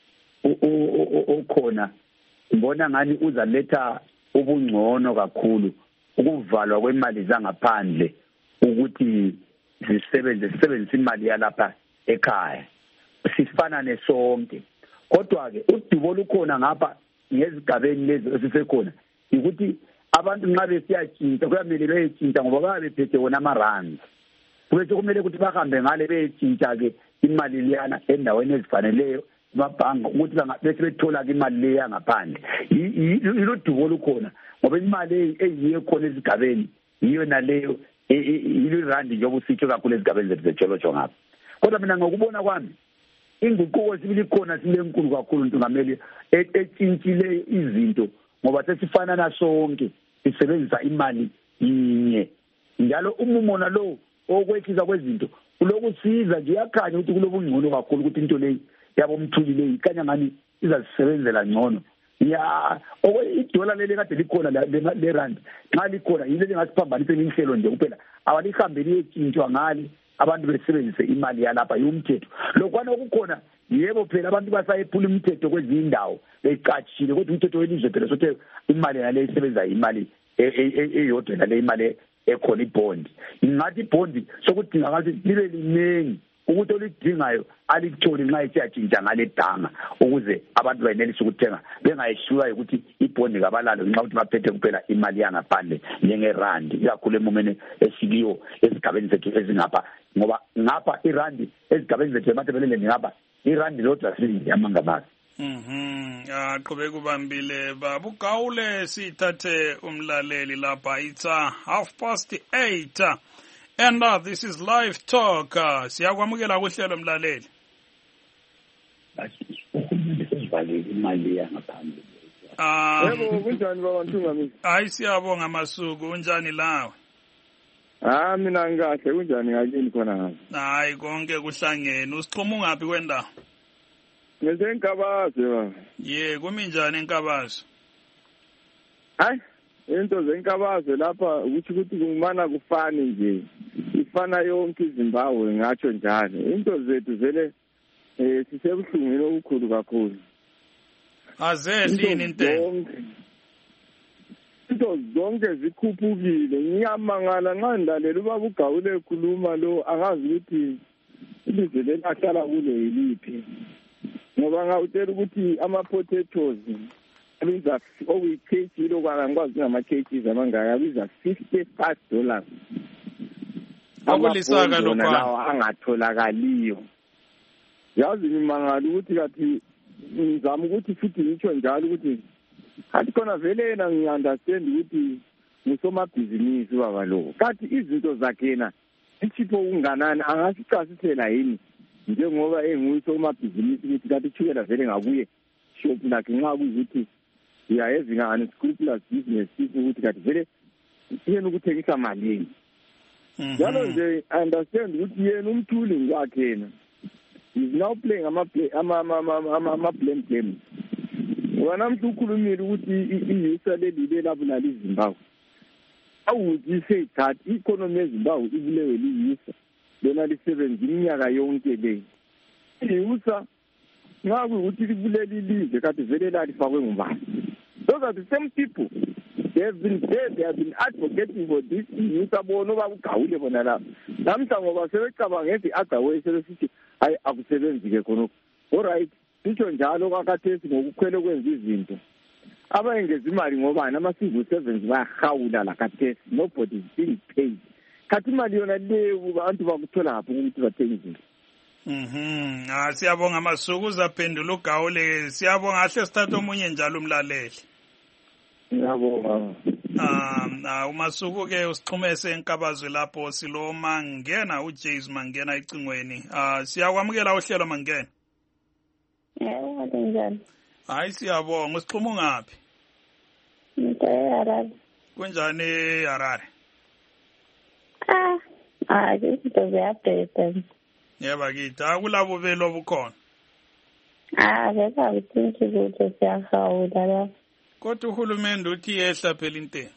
okhona ngibona ngani uzaletha ubungcono kakhulu ukuvalwa kwemali zangaphandle ukuthi zisebenze sisebenzisa imali yalapha ekhaya. Sifana nesonke, kodwa ke udubo lukhona ngapha ngezigabeni lezi esisekhona ukuthi abantu nxa besiyatshintsha kuyamele beyetshintsha ngoba babe bephethe wona ama-rands, bese kumele ukuthi bahambe ngale beyetshintsha ke imali liyana endaweni ezifaneleyo amabhanga ukuthi bese bethola ke imali leya ngaphandle. Yilo dubo lukhona ngoba imali eyiyo khona ezigabeni yiyo naleyo yilo randi njengoba usitsho kakhulu ezigabeni zethu zetsholotho ngapha. Kodwa mina ngokubona kwami inguquko sibili khona silenkulu kakhulu ntungameli etshintshile izinto ngoba sesifana nasonke sisebenzisa imali inye. Njalo umumo nalo okwehlisa kwezinto ulokusiza nje yakhanya ukuthi kulobungcono kakhulu ukuthi into leyi yabo umthuli leyi kanya ngani izasebenzela ngcono. Ya okwe idola leli kade likhona le rand nxa likhona yile lingasiphambanise inhlelo nje kuphela awalihambe liyetshintshwa ngale abantu besebenzise imali yalapha yomthetho. Lokwana okukhona yebo phela abantu basayephula imithetho kwezindawo becatshile kodwa umthetho welizwe phela sothi imali yale isebenza imali eyodwa nale imali ekhona ibond. Ngathi ibond sokudinga ngathi libe linengi ukuthi olidingayo alitholi nxa esiyatshintsha ngale danga ukuze abantu bayenelise ukuthenga bengayishula ukuthi ibond kabalalo nxa ukuthi baphethe kuphela imali yangaphandle njengerandi ikakhulu emomeni esikiyo esigabeni zethu ezingapha ngoba ngapha irandi ezigabeni zethu emathebeleleni ngapha irandi lodwa siyamangamazi. Mhm. Ah, qhubeka ubambile Babu Kaule, sithathe umlaleli lapha. It's uh, half past eight. And uh, this is live talk. Uh, siyakwamukela kuhlelo mlaleli. Ah, yebo kunjani baba Ntungamisi? Hayi siyabonga Masuku, unjani lawe? Ah mina ngikahle, kunjani ngakini khona ngazi? Hayi konke kuhlangene. Usixhuma ungaphi kwenda? Ngeze eNkabaze baba. Ye, kumi njani eNkabaze? Hayi, into zeNkabaze lapha ukuthi ukuthi kumana kufani nje. Ifana yonke iZimbabwe ngatsho njalo. Into zethu vele eh sisebuhlungweni okukhulu kakhulu. azehlini intengo into zonke zikhuphukile. Ngiyamangala nxa ndalela ubaba uGawule ekhuluma lo, angazi ukuthi ilizwe leli ahlala kulo yiliphi, ngoba ngawutshela ukuthi ama-potatoes abiza okuyi-kg lokwana ngikwazi ngama-kgs amangaka abiza fifty-five dollars. akulisaka lokwana lawo angatholakaliyo. Yazi ngimangala ukuthi kathi ngizama ukuthi futhi ngitsho njalo ukuthi kathi khona vele yena ngi-understand ukuthi ngusomabhizinisi baba lo, kathi izinto zakhe yena ichipho kunganani angasichasisela yini njengoba engusomabhizinisi ukuthi kathi ichukela vele ngakuye shop lakhe nxa kuyukuthi uyayenza ngani scrupulous business ukuthi kathi vele yena ukuthengisa malini. Njalo nje I understand ukuthi yena umthuli ngakhe yena is now playing ama-blame game. Wena mntu ukhulumile ukuthi i-user leli lelabulala iZimbabwe. Awuthi iseyithatha i-economy yeZimbabwe ibulewe li-user lona lisebenza iminyaka yonke le. I-user nxa kuyukuthi libulele ilizwe kathi vele lalifakwe ngubani. Those are the same people. They have been there, they have been advocating for this i-user bona obaba uGawule bona lapha. Namhla ngoba sebecabanga ngethi agawule sebesithi hayi akusebenzi-ke khonokho. Alright. Sitsho njalo kwakhathesi ngokukhwele kwenza izinto abayengeza imali ngobani ama-civil servants bayahawula la khathesi, nobody is being paid. Khathi imali yona leyo abantu bakuthola ngaphi ukuthi bathenge izinto. Mhm. Ah siyabonga Masuku uzaphendula uGawule. Siyabonga ahle sithatha omunye njalo umlaleli. Ngiyabonga. Ah uMasuku ke usixhumese enkabazwe lapho silo Mangena uJays Mangena ecingweni. Ah siyakwamukela uhlelo Mangena. Yebo, njani? Hayi siyabonga, usixhuma ngaphi? Ngiyarara. Kunjani eHarare? Ah, ah, izinto ziyabheda. Yebo kithi, akulabo belo obukhona. Ah, ngeke ngithinki ukuthi siyahawula la. Kodwa uhulumende uthi yehla phela intengo.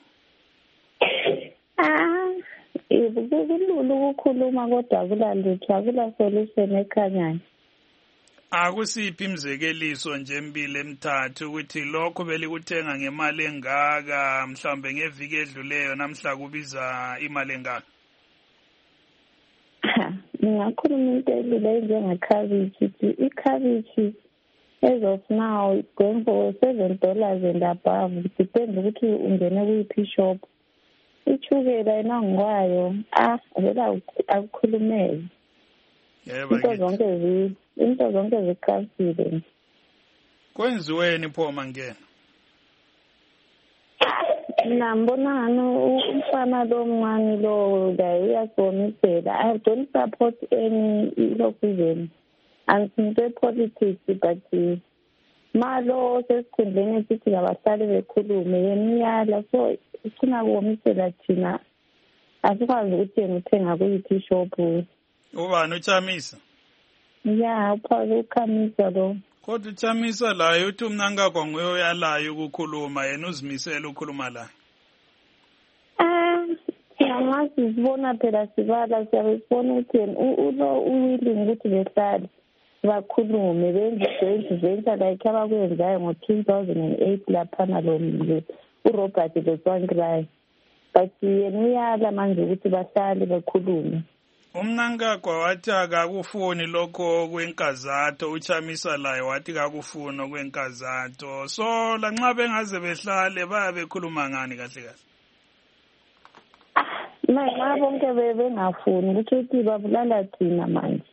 Ah, ibukulula ukukhuluma kodwa akulalutho, akula solution ekhanyayo. Akusiphi imzekeliso nje embili emithathu ukuthi lokho belikuthenga ngemali engaka mhlambe ngeviki edluleyo namhla kubiza imali engaka? Ngingakhuluma into edlule njengekhabishi, ikhabishi as of now it's going for seven dollars and above. It depends ukuthi ungene kuyiphi shop. Ichukela inangwayo ah vela akukhulumeke. Yebo into zonke zi into zonke zikhasile. Kwenziweni pho Mangena? Nambonana umfana lo mncane lo la uyasomisela. I don't support any local anti politics but malo sesikhundleni sithi ngabahlali bekhulume yemiyala so sina kuwomisela thina asikwazi ukuthi ngithenga kuyiphi shop. Ubani uChamisa? Ya uphawu uKhamisa lo. Kodwa uChamisa la uthi umnanga kwanguye oyalayo ukukhuluma yena uzimisela ukukhuluma la. Ah, yamazi sibona phela sibala siyabona ukuthi ulo uwilling ukuthi behlali bakhulume benze benze benza like abakwenzayo ngo two thousand eight lapha nalo uRobert Letswangirayi. But yena uyala manje ukuthi bahlali bakhulume. Umnankagwa wathi akakufuni lokho kwenkazatho, uChamisa laye wathi kakufuni okwenkazato. So lanxa bengaze behlale bayabekhuluma ngani kahle kahle? Manje bonke bebengafuni ukuthi uthi babulala thina manje.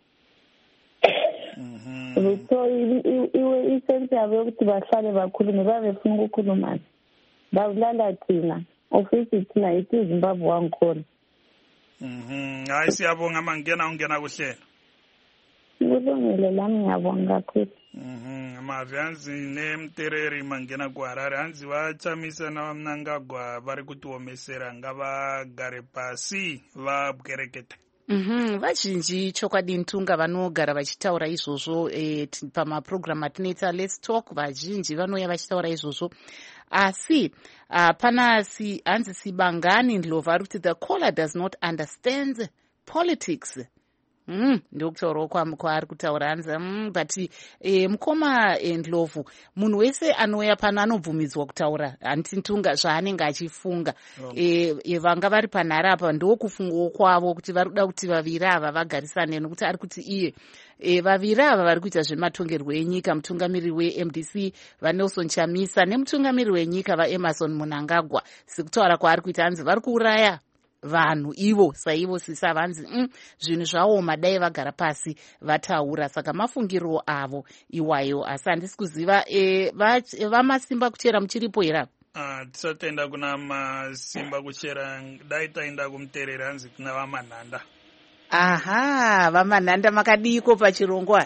Mhm. So iwe isense yabo ukuthi bahlale bakhulume babefuna ukukhuluma. Babulala thina. Ofisi thina ithi Zimbabwe wangikhona. Mhm. Hayi siyabonga Mangena ungena kuhlelo. Ngilungile lami ngiyabonga kakhulu. Mhm. Amavi anzi nemtereri Mangena kuHarare anzi waChamisa na Mnangagwa bari kutuomesera ngava gare pasi va bukereketa. Mhm, vazhinji chokwadi ntunga vanogara vachitaura izvozvo eh, pamaprogramu atinoita Let's Talk vazhinji vanouya vachitaura izvozvo asi uh, pana si hanzi Sibangani Ndlovu ari kuti the caller does not understand politics Mm, ndokutaurawo kwaari kutaura anzi mm, but e, mukoma Ndlovu, munhu wese anouya pano anobvumidzwa kutaura handitunga zvaanenge achifunga. oh. e, e, vanga vari panhare apa ndokufungawo kwavo kuti vari kuda kuti vaviri ava vagarisane, nokuti ari kuti iye e, vaviri ava vari kuita zvematongerwo enyika, mutungamiriri we-M D C vaNelson Chamisa nemutungamiriri wenyika vaEmmerson Mnangagwa, sekutaura kwaari kuita anzi vari kuuraya vanhu ivo saivo sisa vanzi mm, zvinhu zvaoma dai vagara pasi vataura. Saka mafungiro avo iwayo, asi handisi kuziva e, vamasimba va kuchera muchiripo here. Uh, tisatenda kuna masimba kuchera, dai taenda kumuterera hanzi kuna vamanhanda. Aha, vamanhanda makadiko pachirongwa?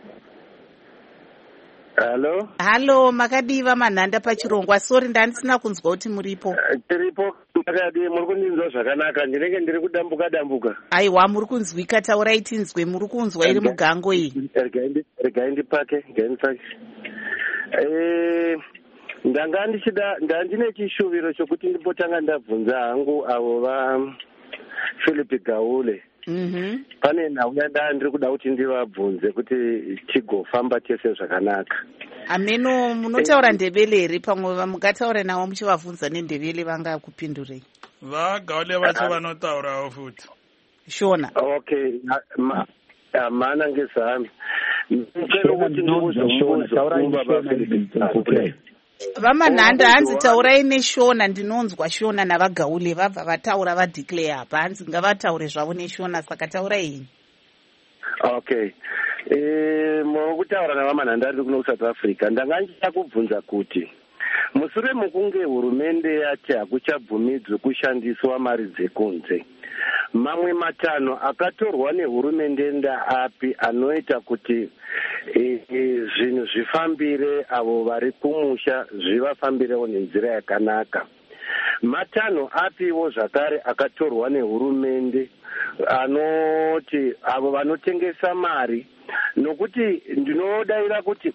Halo. Halo, makadii vamanhanda pachirongwa? Sorry, ndandisina kunzwa kuti muripo. Uh, tiripo makadii, muri kundinzwa zvakanaka, ndinenge ndiri kudambuka dambuka. Aiwa, muri kunzwika, taurai tinzwe, muri kunzwa iri mugango iyi. Regai ndipake, regai ndipake. Eh, ndanga ndichida, ndandine chishuviro chokuti ndipotanga ndabvunza hangu avo va Philip Gaule. Mm-hmm. Pane nhauya ndaa ndiri kuda kuti ndivabvunze kuti tigofamba tese zvakanaka. Ameno munotaura ndebele here? Pamwe mukataura navo muchivabvunza nendebele vangakupindurei? VaGaule vacho vanotaurawo futi. Shona. Okay, mana ngezami. Ndicela kuti ndibuze mbuzo kumba vaFhilip. Vamanhanda hanzi taurai neShona, ndinonzwa Shona navaGaule vabva vataura vadeclare apa, hanzi ngavataure zvavo neShona, saka taurai. Okay. Eh, mukutaura navamanhanda ndiri kuno kuSouth Africa, ndanga ndichida kubvunza kuti mushure mukunge hurumende yati hakuchabvumidzwi kushandiswa mari dzekunze, mamwe matanho akatorwa nehurumende ndaapi anoita kuti e, e, zvinhu zvifambire avo vari kumusha zvivafambirewo nenzira yakanaka? Matanho apiwo zvakare akatorwa nehurumende anoti avo vanotengesa mari, nokuti ndinodaira kuti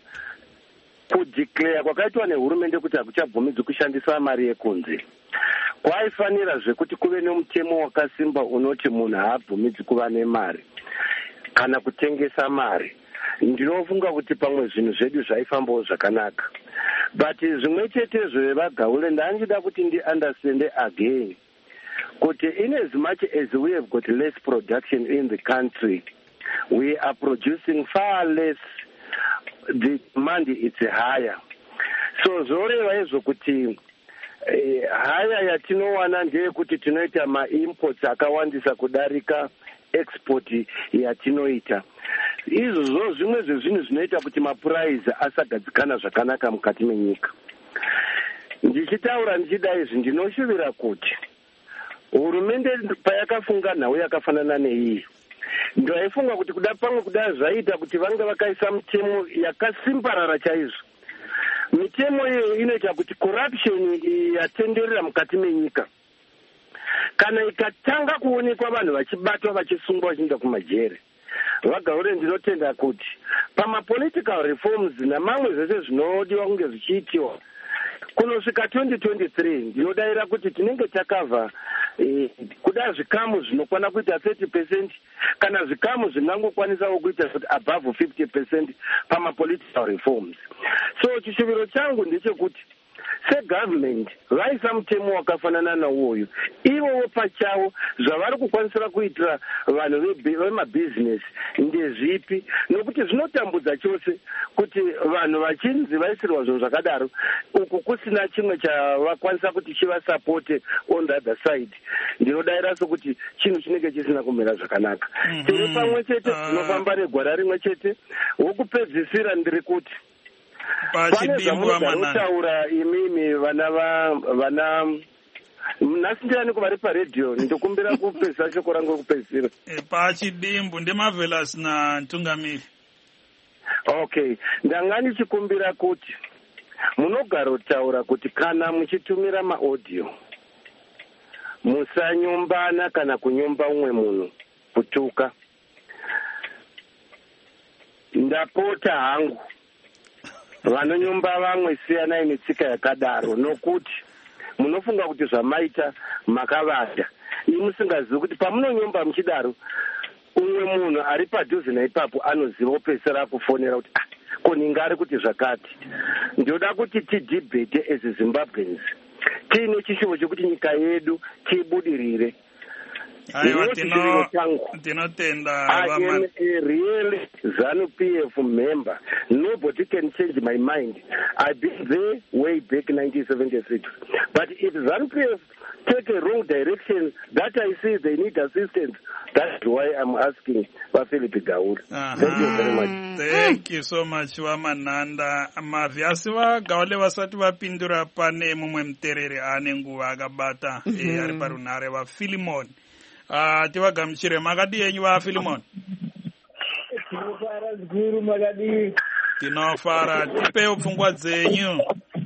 kudeclare kwakaitwa nehurumende kuti hakuchabvumidzwi kushandisa mari yekunze, kwaifanira zvekuti kuve nemutemo wakasimba unoti munhu haabvumidzwi kuva nemari kana kutengesa mari. Ndinofunga kuti pamwe zvinhu zvedu zvaifambawo zvakanaka, but zvimwe chetezvo vevaGaule ndanjida kuti ndi-understande again kuti in as much as we have got less production in the country, we are producing far less, the demand is higher. So zoreva izvo kuti eh, haya yatinowana ndeyekuti tinoita ma-imports akawandisa kudarika export yatinoita. Izvozvo zvimwe zvezvinhu zvinoita kuti mapuraizi asagadzikana zvakanaka mukati menyika. Ndichitaura ndichida izvi, ndinoshuvira kuti hurumende payakafunga nhau yakafanana neiyi, ndaifunga kuti kuda pamwe kuda zvaita kuti vange vakaisa mitemo yakasimbarara chaizvo. Mitemo iyo inoita kuti corruption yatenderera mukati menyika, kana ikatanga kuonekwa vanhu vachibatwa vachisungwa vachienda kumajere, vaGaule ndinotenda kuti pamapolitical reforms namamwe zvese zvinodiwa kunge zvichiitiwa kunosvika twenty twenty-three, ndinodaira kuti tinenge takavha eh, kuda zvikamu zvinokwana kuita thirty percent kana zvikamu zvingangokwanisawo kuita kuti above fifty percent pamapolitical reforms. So chishuviro changu ndechekuti segovernment vaisa mutemo wakafanana nauwoyu, ivowo pachavo zvavari kukwanisira kuitira vanhu vemabhizinesi ndezvipi? Nokuti zvinotambudza chose kuti vanhu vachinzi vaisirwa zvinhu zvakadaro uku kusina chimwe chavakwanisa kuti chivasapote on the other side. Ndinodaira sokuti chinhu chinenge chisina kumira zvakanaka. Tiri pamwe chete tinofamba negwara rimwe chete. Wokupedzisira ndiri kuti pane zvamunotaura imimi vana vana nhasi ndiani kuvari paredhiyo, ndikumbira kupedzisa shoko rangu kupedzisira. Pachidimbu ndemavelas natungamiri. Okay, ndanga ndichikumbira kuti munogara kutaura kuti kana muchitumira maaudio musanyombana kana kunyomba umwe munhu kutuka. Ndapota hangu vanonyomba vamwe siyanai netsika yakadaro, nokuti munofunga kuti zvamaita makavada. Ini musingazivi kuti pamunonyomba muchidaro umwe mumwe munhu ari padhuze naipapo anoziva kupedzisira kufonera kuti ah, koninga ari kuti zvakati. Ndoda kuti tidhibhete as Zimbabweans tiine chishuvo chekuti nyika yedu tiibudirire. Aiwa, tinotenda. I am a real ZANU-P F member. Nobody can change my mind. I've been there way back in nineteen seventy-six. But if ZANU-P F take a wrong direction, that I see they need assistance, that's why I'm asking Philip Gaul. Uh-huh. Thank you very much. Thank you so much, Wamananda. Mavyasi vagaule vasati vapindura pane mumwe mutereri ane nguva akabata ari parunare vaFilimon. Ah, tivagamuchire makadi yenyu vaFilimon. Tinofara zvikuru makadi. Tinofara, tipewo pfungwa dzenyu.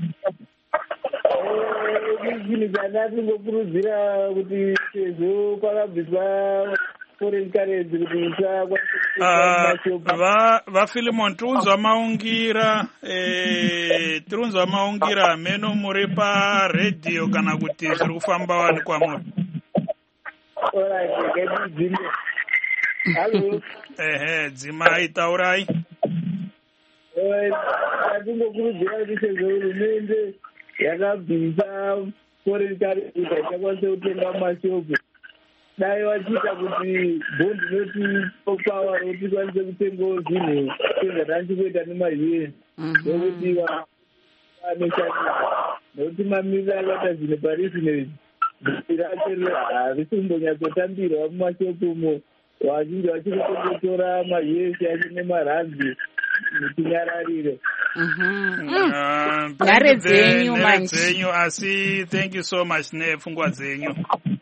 Chinhu chandati ngokurudzira kuti sezvo kwakabviswa foreign currency kuti musakwanisa. VaFilimon, tiunzwa maungira, eh, tiunzwa maungira meno muri paredhiyo kana kuti zviri kufamba wani kwamuri? Alright, get dzime. Hello. Ehe, dzimai taurai. Eh, ndingokurudzira kuti sezvo hurumende yakabvisa foreign currency yakakwanisa kutenga mashopu, dai vachiita kuti bhondi noti power roti kwanise kutengawo zvinhu sezvatani kuita nema-U S nokuti vanoshandisa nokuti mamiri akaita zvinhu parisinezi racho harisi kumbonyatsotambirwa mumashopu umo, vazhinji vachiri kungotora ma-U S yacho nemarandi tinyararire. Nhare dzenyu manje. Dzenyu asi thank you so much nepfungwa dzenyu.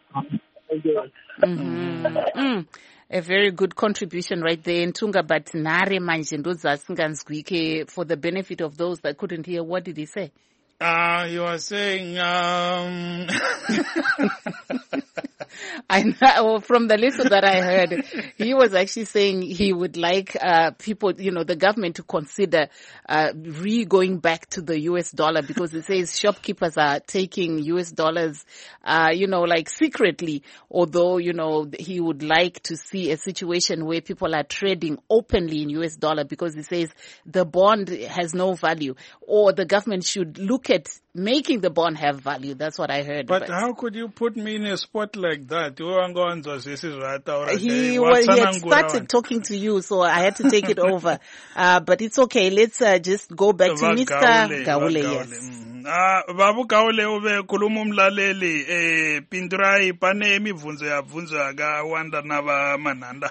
A very good contribution right there, Ntunga, but nhare manje ndo dzasinganzwike for the benefit of those that couldn't hear. What did he say? Uh, you were saying, um... I know, from the little that I heard, he was actually saying he would like uh, people, you know, the government to consider uh, re-going back to the U S dollar, because it says shopkeepers are taking U S dollars, uh, you know, like secretly, although, you know, he would like to see a situation where people are trading openly in U S dollar, because he says the bond has no value, or the government should look at making the bond have value. That's what I heard. But, but how could you put me in a spot like that? He was, he had started talking to you, so I had to take it over. Uh, but it's okay. Let's uh, just go back to Mister Gaule. Yes. Babu Gaule ube khuluma umlaleli eh pindurai pane imivunzo yabvunzo yakawanda navamanhanda.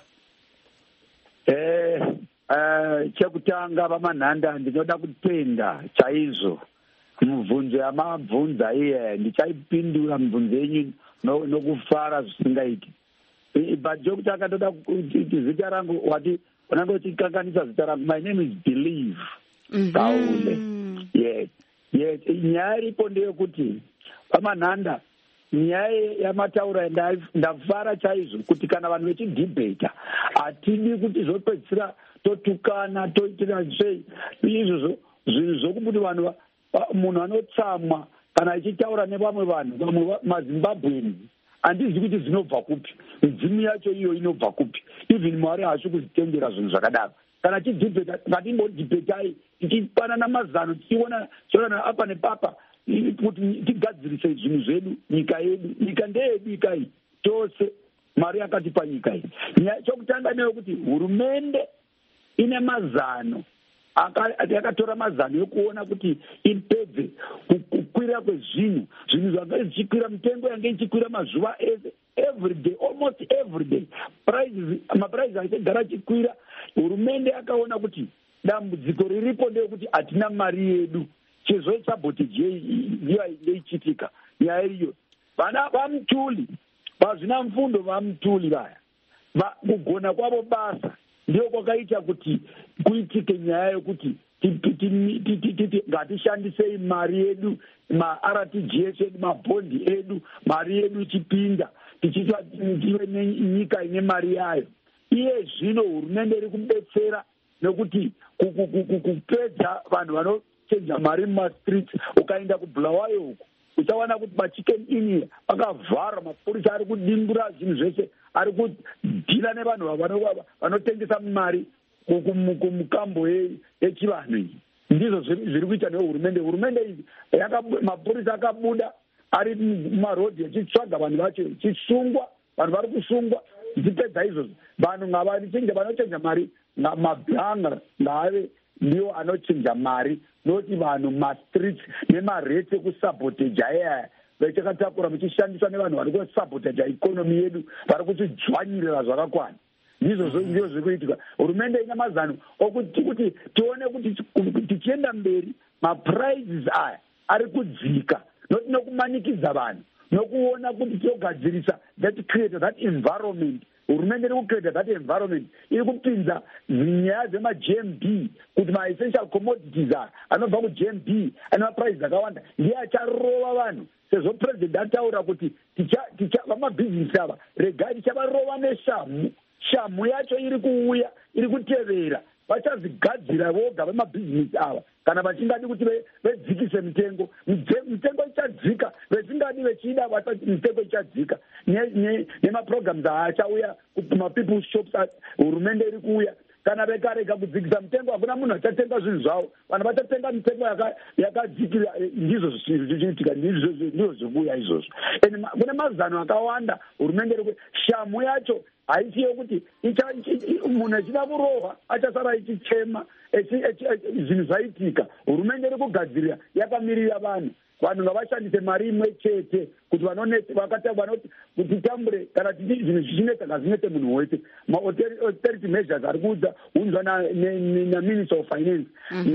Eh eh chekutanga vamanhanda ndinoda kutenda chaizvo mubvunzo yamabvunza iye ndichaipindura mubvunzo yenyu nokufara zvisingaiti. But jokuti akatoda kuti zita rangu wati unenge uchikanganisa zita rangu. My name is Believe Gaule. Yes. Yes. Nyaya iripo ndeyekuti pamanhanda nyaya yamataura ndafara chaizvo kuti kana vanhu vechidhibheta hatidi kuti zvopedzisira totukana toitira sei izvozvo zvinhu zvokuti vanhu munhu anotsamwa kana achitaura nevamwe vanhu vamwe mazimbabweni handizi kuti zvinobva kupi, midzimu yacho iyo inobva kupi. Even Mwari haasi kuzvitendera zvinhu zvakadaro. Kana tidhibheta ngatimbodhibhetai tichipanana mazano tichiona chiona apa nepapa kuti tigadzirise zvinhu zvedu, nyika yedu. Nyika ndeyedu nyika iyi tose, Mwari akatipa nyika iyi. Chokutanga ndeyekuti hurumende ine mazano, akatora mazano yokuona kuti ipedze kukwira kwezvinhu, zvinhu zvanga zvichikwira, mitengo yange ichikwira mazuva ese, every day, almost every day, prices, maprices achigara achikwira. Hurumende akaona kuti dambudziko riripo ndeyekuti hatina mari yedu, chezvo sabotiji iyo ichitika nyaya iriyo. Vana vamutuli, vazvina mfundo vamutuli vaya, kugona kwavo basa ndio kwakaita kuti kuitike nyaya yokuti ngatishandisei mari yedu, ma-R T G S edu, mabhondi edu, mari yedu ichipinda, tichiita tive nenyika ine mari yayo. Iye zvino hurumende iri kubetsera nokuti kupedza vanhu vanochenja mari mumastreets. Ukaenda kuBulawayo uku uchawana kuti machicken inn pakavhara, mapurisa ari kudimbura zvinhu zvese ari kudhila nevanhu vanotengesa mari kumukambo yechivanhu iyi. Ndizvo zviri kuita nehurumende. Hurumende iyi mapurisa akabuda ari mumarodhi achitsvaga vanhu vacho, ichisungwa, vanhu vari kusungwa. Ichipedza izvozvo vanhu ngavaichinja, vanochinja mari mabhanga ngave ndiwo anochinja mari, noti vanhu mastreets nemareti ekusaboteja iyaya vachakatakura muchishandiswa nevanhu vari kusaboteja ikonomi yedu, vari kutidzvanyirira zvakakwana. Ndizvo ndizvo zviri kuitika. Hurumende ina mazano okuti kuti tione kuti tichienda mberi maprizes aya ari kudzika, noti nokumanikidza vanhu, nokuona kuti togadzirisa that create that environment. Hurumende iri kucreate that environment, iri kupinza nyaya dzema-G M B kuti ma-essential commodities aya anobva ku-G M B ane maprizes akawanda ndiye acharova vanhu, sezvo president ataura kuti vamabhizinesi ava regai tichavarova neshamu. Shamu yacho iri kuuya, iri kutevera, vachazvigadzira voga vemabhizinesi ava kana vachingadi kuti vedzikise mitengo. Mitengo ichadzika, vechingadi vechida mitengo ichadzika nemaprograms achauya kuma-people's shops. Hurumende iri kuuya, kana vekarega kudzikisa mitengo hakuna munhu achatenga zvinhu zvavo, vanhu vachatenga mitengo yakadzikira. Ndizvo zvichiitika, ndizvo zviri kuuya izvozvo. And kune mazano akawanda hurumende iri kuuya, shamu yacho haisi yokuti munhu achida kurohwa achasara ichichema zvinhu zvaitika. Hurumende iri kugadzirira yakamirira vanhu, vanhu ngavashandise mari imwe chete kuti vanoti kuti tambure kana titi zvinhu zvichinetsa ngazinete munhu wese. Ma-austerity measures ari kuudza unzwa naminister of finance.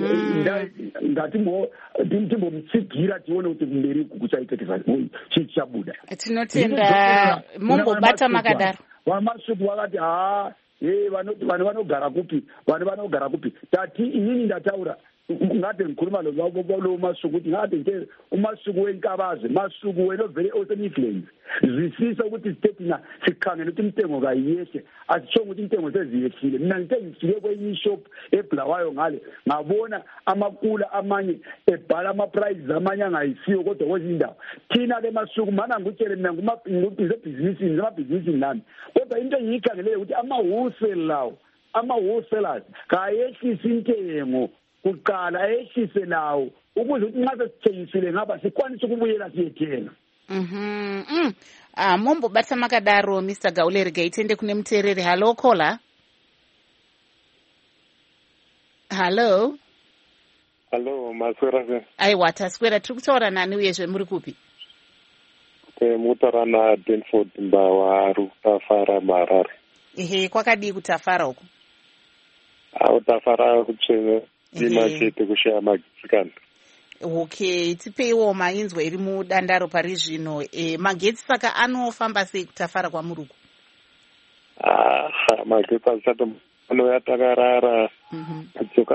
Ngatimbomutsigira tione kuti mberi kuchaitekesa chii chichabuda. Tinotenda mumbobata makadaro. Vamasuku vakati haa vanhu vanogara kupi, vanhu vanogara kupi. Tati inini ndataura ngati ngikhuluma lo masuku ukuthi ngade umasuku wenkabazwe, masuku wenovele ocean influence, zwisisa ukuthi sithina sikhangela ukuthi intengo kayiyehle, asisho ukuthi intengo seziyehlile. Mina ngithengisile kwenye shop eBulawayo ngale, ngabona amakula amanye ebhala ama-prices amanye angayisiyo kodwa kwezindawo. Thina ke masuku mana ngutshele mina ngumabhizinisi ngamabhizinisi nami, kodwa into engiyikhangeleyo ukuthi ama-wholesale lawo, ama-wholesalers kayehlisa intengo kuqala, ayehlise lawo ukuze ukuthi nxa sesithengisile ngapha sikwanise ukubuyela siyethenga. Mhm. Ah, mumbobata makadaro Mister Gauleri gaitende kune mutereri. Hello caller. Hello. Hello, maswera se. Aiwa, taswera. Tiri kutaura nani uyezve muri kupi? Eh, mutaura na Denford Mbawa ari kutafara Marare. Ehe, kwakadii kutafara uko? Ah, utafara kutsvene ima chete kushaya magitsikana. Okay, tipeiwo mainzwa iri mudandaro pari zvino. E, magetsi saka anofamba sei kutafara kwamuri uko? Ah, magetsi asati anouya takarara. Adzoka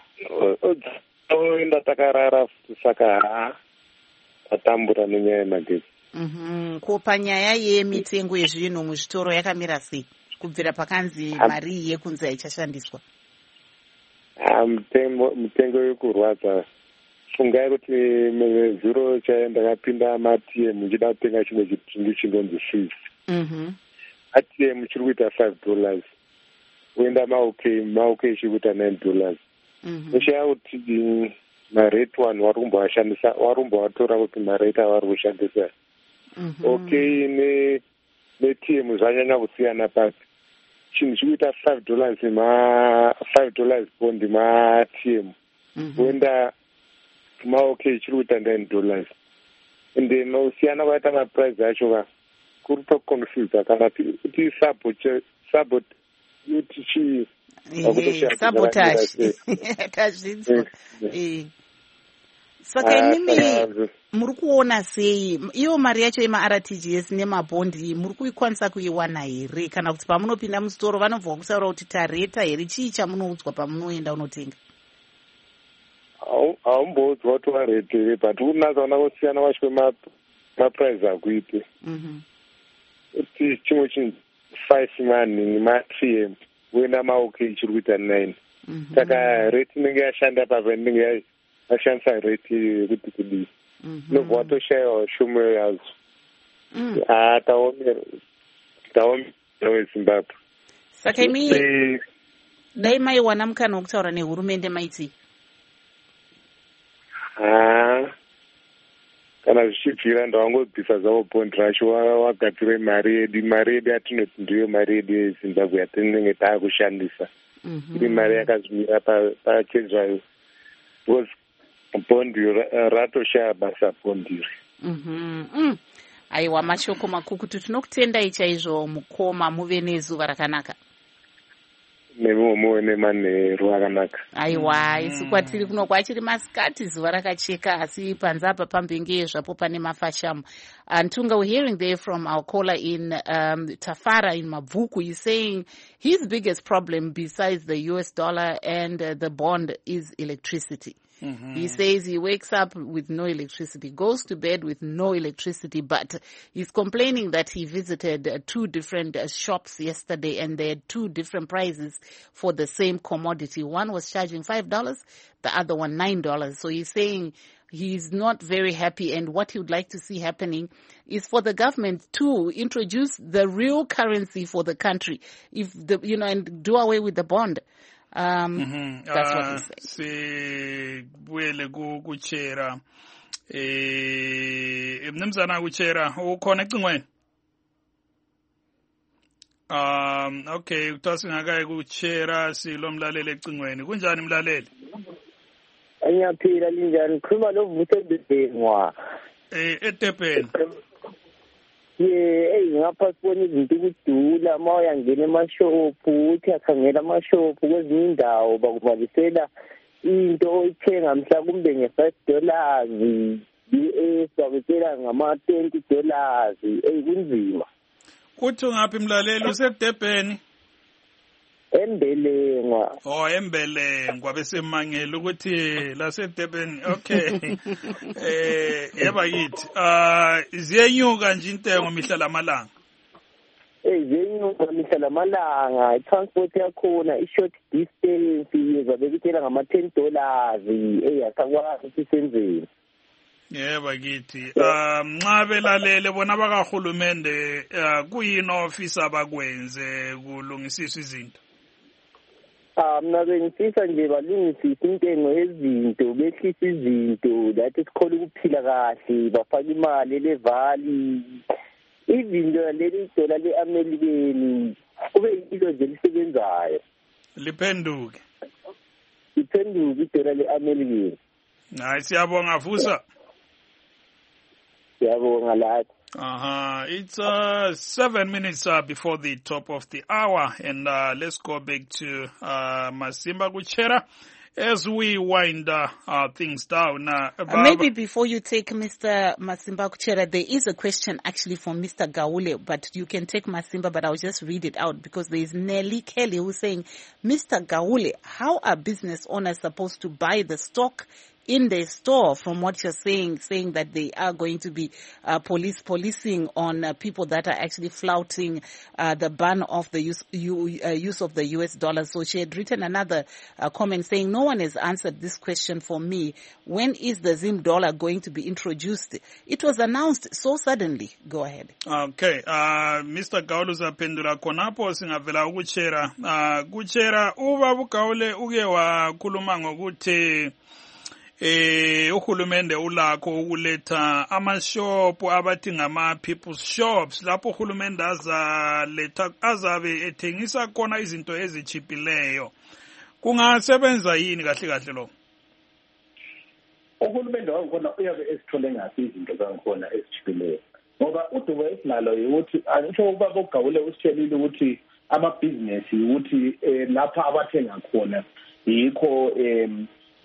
oenda takarara futi, saka ha tatambura nenyaya yemagetsi. Mhm. Ko panyaya yemitengo yezvinhu muzvitoro yakamira sei kubvira pakanzi mari iyi yekunzi haichashandiswa? Ah, mutengo mutengo yekurwadza. Fungai kuti zuro chaendakapinda ma-T M ndichida kutenga chimwe chitundu chinonzi fifty. Mhm. A-T M chiri kuita five dollars. Uenda ma-OK, ma-OK chiri kuita nine dollars. Mhm. Ushaya kuti marate one wari kumboashandisa, wari kumboatora kuti marate avari kushandisa. Mhm. OK ne ne-T M zvanyanya kusiyana pasi. Chinhu chiri kuita five dollars ma five dollars bond ma-T M. Uenda ma-OK chiri kuita nine dollars. And then usiyana kwaita ma-price acho ka kuri tokonfuse kana kuti sabot sabot kuti chi sabotage tazvinzwa. Eh, saka imimi muri kuona sei iyo mari yacho yema-R T G S nemabhondi muri kuikwanisa kuiwana here, kana kuti pamunopinda musitoro vanobva kutaura kuti tareta here, chii chamunoudzwa pamunoenda unotenga? Haumboudzwa kuti warete, but unatsaona kusiyana kwacho maprice akuite. Kuti chimwe chinhu five mani ma-T M uenda ma-OK chiri kuita nine. Saka rate inenge yashanda papa inenge yashandisa rate yekuti kudii. Unobva watoshayiwa shumo yazo. Ah, taomera taomera weZimbabwe. Sakemi eh, dai mai wana mukana wokutaura nehurumende maiti. Ah, kana zvichibvira ndawangobvisa zavo bond racho wagadzire mari yedu mari yedu yatinoti ndiyo mari yedu yeZimbabwe yatinenge taakushandisa iri mari yakazvimira pachenjwayo because bondi ratoshaya basa bondi iri. Aiwa, mashoko makukutu, tinokutendai chaizvo Mukoma, muve nezuva rakanaka. Nemuwo muwe nemanheru akanaka. Aiwa, isu kwatiri kuno kwachiri masikati, zuva rakacheka, asi panze apa pambenge zvapo pane mafashamu. Ntunga, we're hearing there from our caller in um, Tafara in Mabvuku. He's saying his biggest problem besides the U S dollar and uh, the bond is electricity. Mm-hmm. He says he wakes up with no electricity, goes to bed with no electricity, but he's complaining that he visited uh, two different uh, shops yesterday and they had two different prices for the same commodity. One was charging five dollars, the other one nine dollars. So he's saying he's not very happy, and what he would like to see happening is for the government to introduce the real currency for the country, if the, you know, and do away with the bond. Um, mm-hmm. That's uh, what he's saying. Sibuyele kuchera eh mnumzana kuchera ukhona ecingweni. Um okay, utasingakayi kuchera silomlaleli ecingweni. Kunjani mlaleli? Anyaphila linjani? Khuluma lovuthe bebengwa. Eh eTebheni. Yeah, hey, ngapha sibona izinto ukudula mawuyangena emashophu uthi akhangela amashophu kwezinye indawo bakubalisela into oyithenga mhla kumbe nge-five dollars U S bakutshela ngama-twenty dollars. Hey, kunzima. Uthi ngaphi mlaleli useDurban? Embelengwa. Oh, Embelengwa bese mangela ukuthi la seDurban. Okay. eh yeba yithi ah ziyenyuka nje intengo mihla lamalanga. Eh ziyenyuka mihla lamalanga, i-transport yakhona i-short distance izabe kutshela ngama-ten dollars. Eh asakwazi ukuthi senzeni. Yeba kithi um nxa belalele bona bakahulumende kuyini office abakwenze kulungisiswa izinto. Ah mina bengifisa nje balungisise intengo yezinto, behlisa izinto lathi sikhole ukuphila kahle, bafaka imali levali izinto leli dola leAmerikeni kube yilo nje lisebenzayo liphenduke liphenduke idola leAmerikeni. Hayi siyabonga Vusa. Siyabonga lathi. Uh-huh. It's uh, seven minutes uh, before the top of the hour, and uh, let's go back to uh, Masimba Kuchera as we wind uh, uh, things down. Uh, uh, maybe before you take Mister Masimba Kuchera, there is a question actually from Mister Gaule, but you can take Masimba, but I'll just read it out because there is Nelly Kelly who's saying, Mister Gaule, how are business owners supposed to buy the stock in their store from what you're saying, saying that they are going to be uh, police policing on uh, people that are actually flouting uh, the ban of the use, u, uh, use of the U S dollar. So she had written another uh, comment saying, no one has answered this question for me. When is the Zim dollar going to be introduced? It was announced so suddenly. Go ahead. Okay. Uh, Mister Gaulu zaphendula khonapo singavela ukuchera. Uh, kuchera uba bugaule uke wakhuluma ngokuthi eh uhulumende ulakho ukuletha amashopu abathi ngama people's shops lapho uhulumende azaletha azabe ethengisa khona izinto ezichipileyo. Kungasebenza yini kahle kahle lo? Uhulumende wakhona uyabe esithole ngathi izinto zangikhona ezichipileyo. Ngoba uDube esinalo ukuthi angisho ukuba bogawule usitshelile ukuthi ama business ukuthi lapha abathenga khona yikho em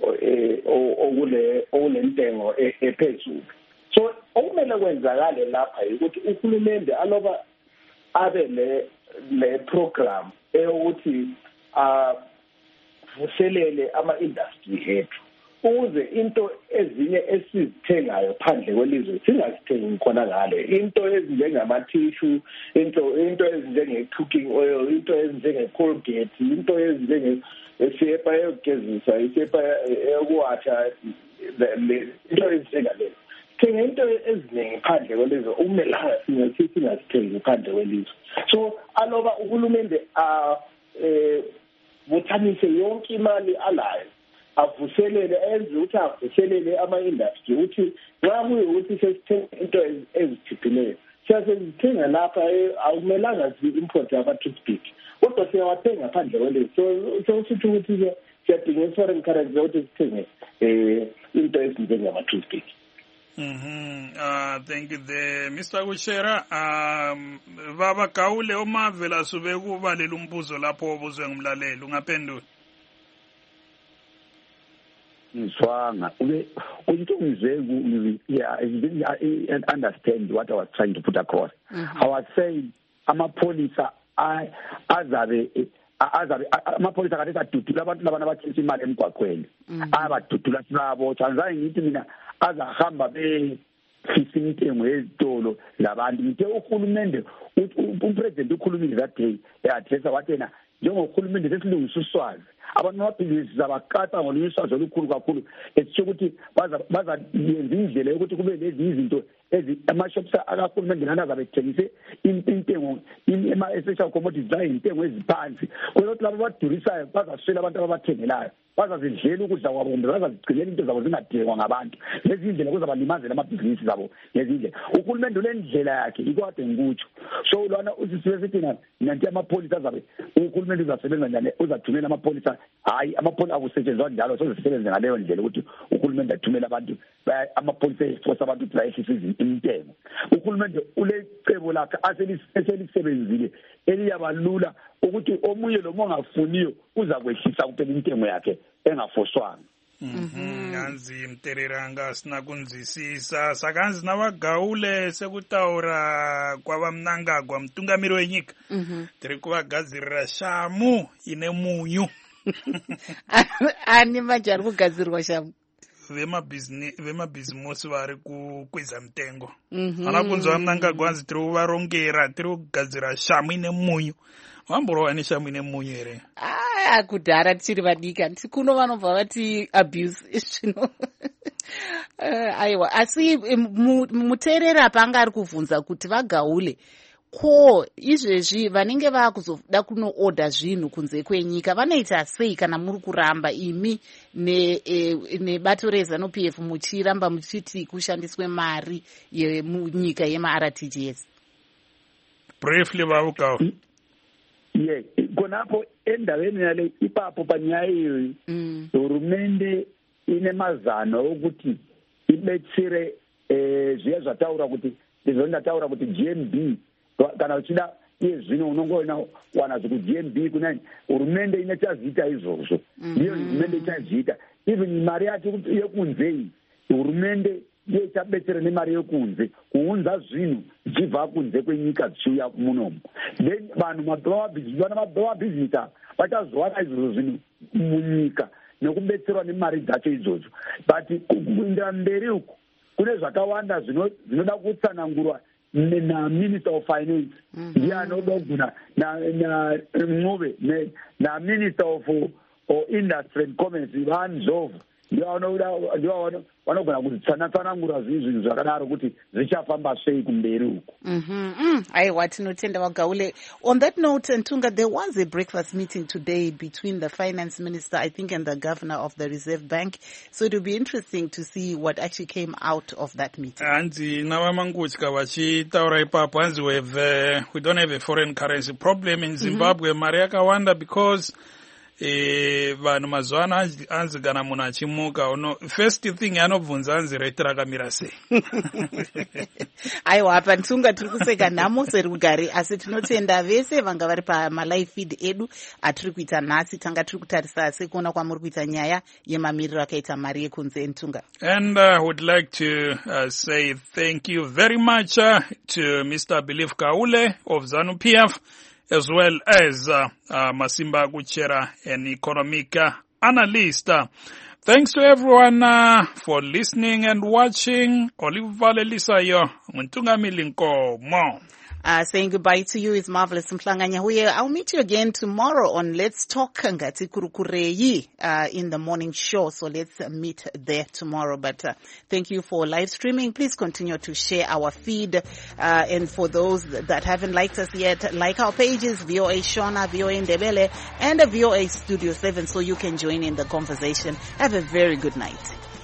okule okulentengo ephezulu. So okumele kwenzakale lapha ukuthi uhulumende aloba abe le le program eyokuthi ah vuselele ama industry ethu ukuze into ezinye esizithengayo phandle kwelizwe singazithengi khona ngale, into ezinjengama tissue, into into ezinjenge cooking oil, into ezinjenge Colgate, into ezinjenge sepa yokugezisa, isepa yokuwasha, into ezinjengale sithenga into eziningi phandle kwelizwe ukumelanga singathi singazithengi phandle kwelizwe. So aloba uhulumende a eh buthanise yonke imali alayo avuselele enze ukuthi avuselele ama-industry ukuthi nxa kuyukuthi sesithenga into ezithiphileyo siyasezithenga lapha akumelanga zi-import ama-toothpick kodwa siyawathenga phandle kwelizwe. So sokusitho ukuthi siyadinga i-foreign currency ukuthi sithenge um into ezinjengama-toothpick. Mm-hmm. Uh, thank you there, Mister Kuchera. Um, Baba Gaule omavela sube kubalela umbuzo lapho obuzwe ngumlaleli ungaphendula. Swanga ube untomzegu yeah I understand what I was trying to put across. Mm-hmm. I was saying amapolisa azabe azabe amapolisa kade adudula abantu labana bathisa imali emgwaqweni abadudula sabo chanza ngithi mina azahamba be fisa intengo yezitolo labantu ngithe uhulumende umpresident ukhulumile that day yathesa wathena njengohulumende sesilungisa uswazi abantu bamabhizinisi zabaqata ngolungiswazi olukhulu kakhulu esisho ukuthi baza baza yenza indlela yokuthi kube lezi izinto ezi amashops akahulumende lana zabethengise intengo ema-essential commodities zayintengo eziphansi kodwa labo badurisayo bazaswela abantu ababathengelayo bazazidlela ukudla kwabo kumbe bazazigcinela into zabo zingadingwa ngabantu lezi indlela kuzabalimazela amabhizinisi zabo lezi indlela uhulumende lendlela yakhe ikwade ngikutsho so lwana usisiwe sithi nanti amapolisa azabe uhulumende uzasebenza njani uzathumela amapolisa hayi amapolisa akusetshenzwa njalo sozisebenze ngaleyo ndlela ukuthi uhulumende athumela abantu amapolisa eforce abantu ukuthi bayehlise intengo. Uhulumende ulecebo lakhe aselisebenzile eliyabalula ukuthi omunye lo mongafuniyo uza kwehlisa kuphela intengo yakhe engafoswanga. Mhm nanzi mtereranga sina kunzisisa sakanzi nabagaule sekutaura kwabamnanga kwa mtungamiro wenyika mhm tiri kuvagadzirira shamu ine munyu ani majari kugadzirwa shamu vema business vema business vari kukwidza mitengo ana kunzwa mnanga gwanzi tiri kuvarongera tiri kugadzira shamu ine munyu wamborowa neshamu ine munyu here aya kudhara tichiri vadika tikuno vanobva vati abuse zvino aiwa asi muteerera panga ari kuvhunza kuti vagaule ko izvezvi vanenge vakuzoda kunoorder zvinhu kunze kwenyika vanoita sei kana muri kuramba imi nebato reZANU-P F muchiramba muchiti kushandiswe mari yemunyika yema-R T G S? Briefly vavuka ye konapo endaweni yale ipapo panyaya iyoyi hurumende ine mazano okuti ibetsere zviya zvataura kuti ndizondataura kuti G M B kana uchida iye zvino unongoona wana zviku G M B kunani hurumende inechazviita izvozvo ndiyo hurumende ichazviita even mari yacho yekunze hurumende yechabetsera nemari yekunze kuunza zvinhu zvichibva kunze kwenyika zvichiuya munomu then vanhu mabhizinisi vachazowana izvozvo zvinhu munyika nekubetserwa nemari dzacho idzodzo but kuenda mberi uku kune zvakawanda zvinoda kutsanangurwa na-Minister of Finance ndiye anoda kuguna naNcube na-Minister of Industry and Commerce vanzova ndiyo vanogona kutsanangura zvinhu zvakadaro kuti zvichafamba sei kumberi uku. Aiwa tinotenda Wagaule. On that note, Ntunga, there was a breakfast meeting today between the finance minister, I think, and the governor of the Reserve Bank. So it will be interesting to see what actually came out of that meeting. Anzi navamanguchka vachitaura ipapo anzi we have we don't have a foreign currency problem in Zimbabwe. Mm-hmm. Mari yakawanda because eh vanhu mazuva ano anzi kana munhu achimuka uno first thing anobvunza anzi rate rakamira sei. Aiwa apa Ntunga tiri kuseka nhamo serugare asi tinotenda vese vanga vari pamalive feed edu atiri kuita nhasi tanga tiri kutarisa sekuona kwamuri kuita nyaya yemamiriro akaita mari yekunze. Ntunga, and I uh, would like to uh, say thank you very much uh, to Mister Belief Gaule of ZANU-P F, as well as uh, uh, Masimba Kuchera, an economic uh, analyst. Uh, thanks to everyone uh, for listening and watching. Olive Vale Lisayo, Ntunga Milinko Mo. Uh, saying goodbye to you is Marvelous Mhlanga-Nyahuye. I'll meet you again tomorrow on Let's Talk Ngati Kurukureyi uh, in the morning show. So let's uh, meet there tomorrow. But uh, thank you for live streaming. Please continue to share our feed. Uh, and for those that haven't liked us yet, like our pages, V O A Shona, V O A Ndebele, and V O A Studio seven, so you can join in the conversation. Have a very good night.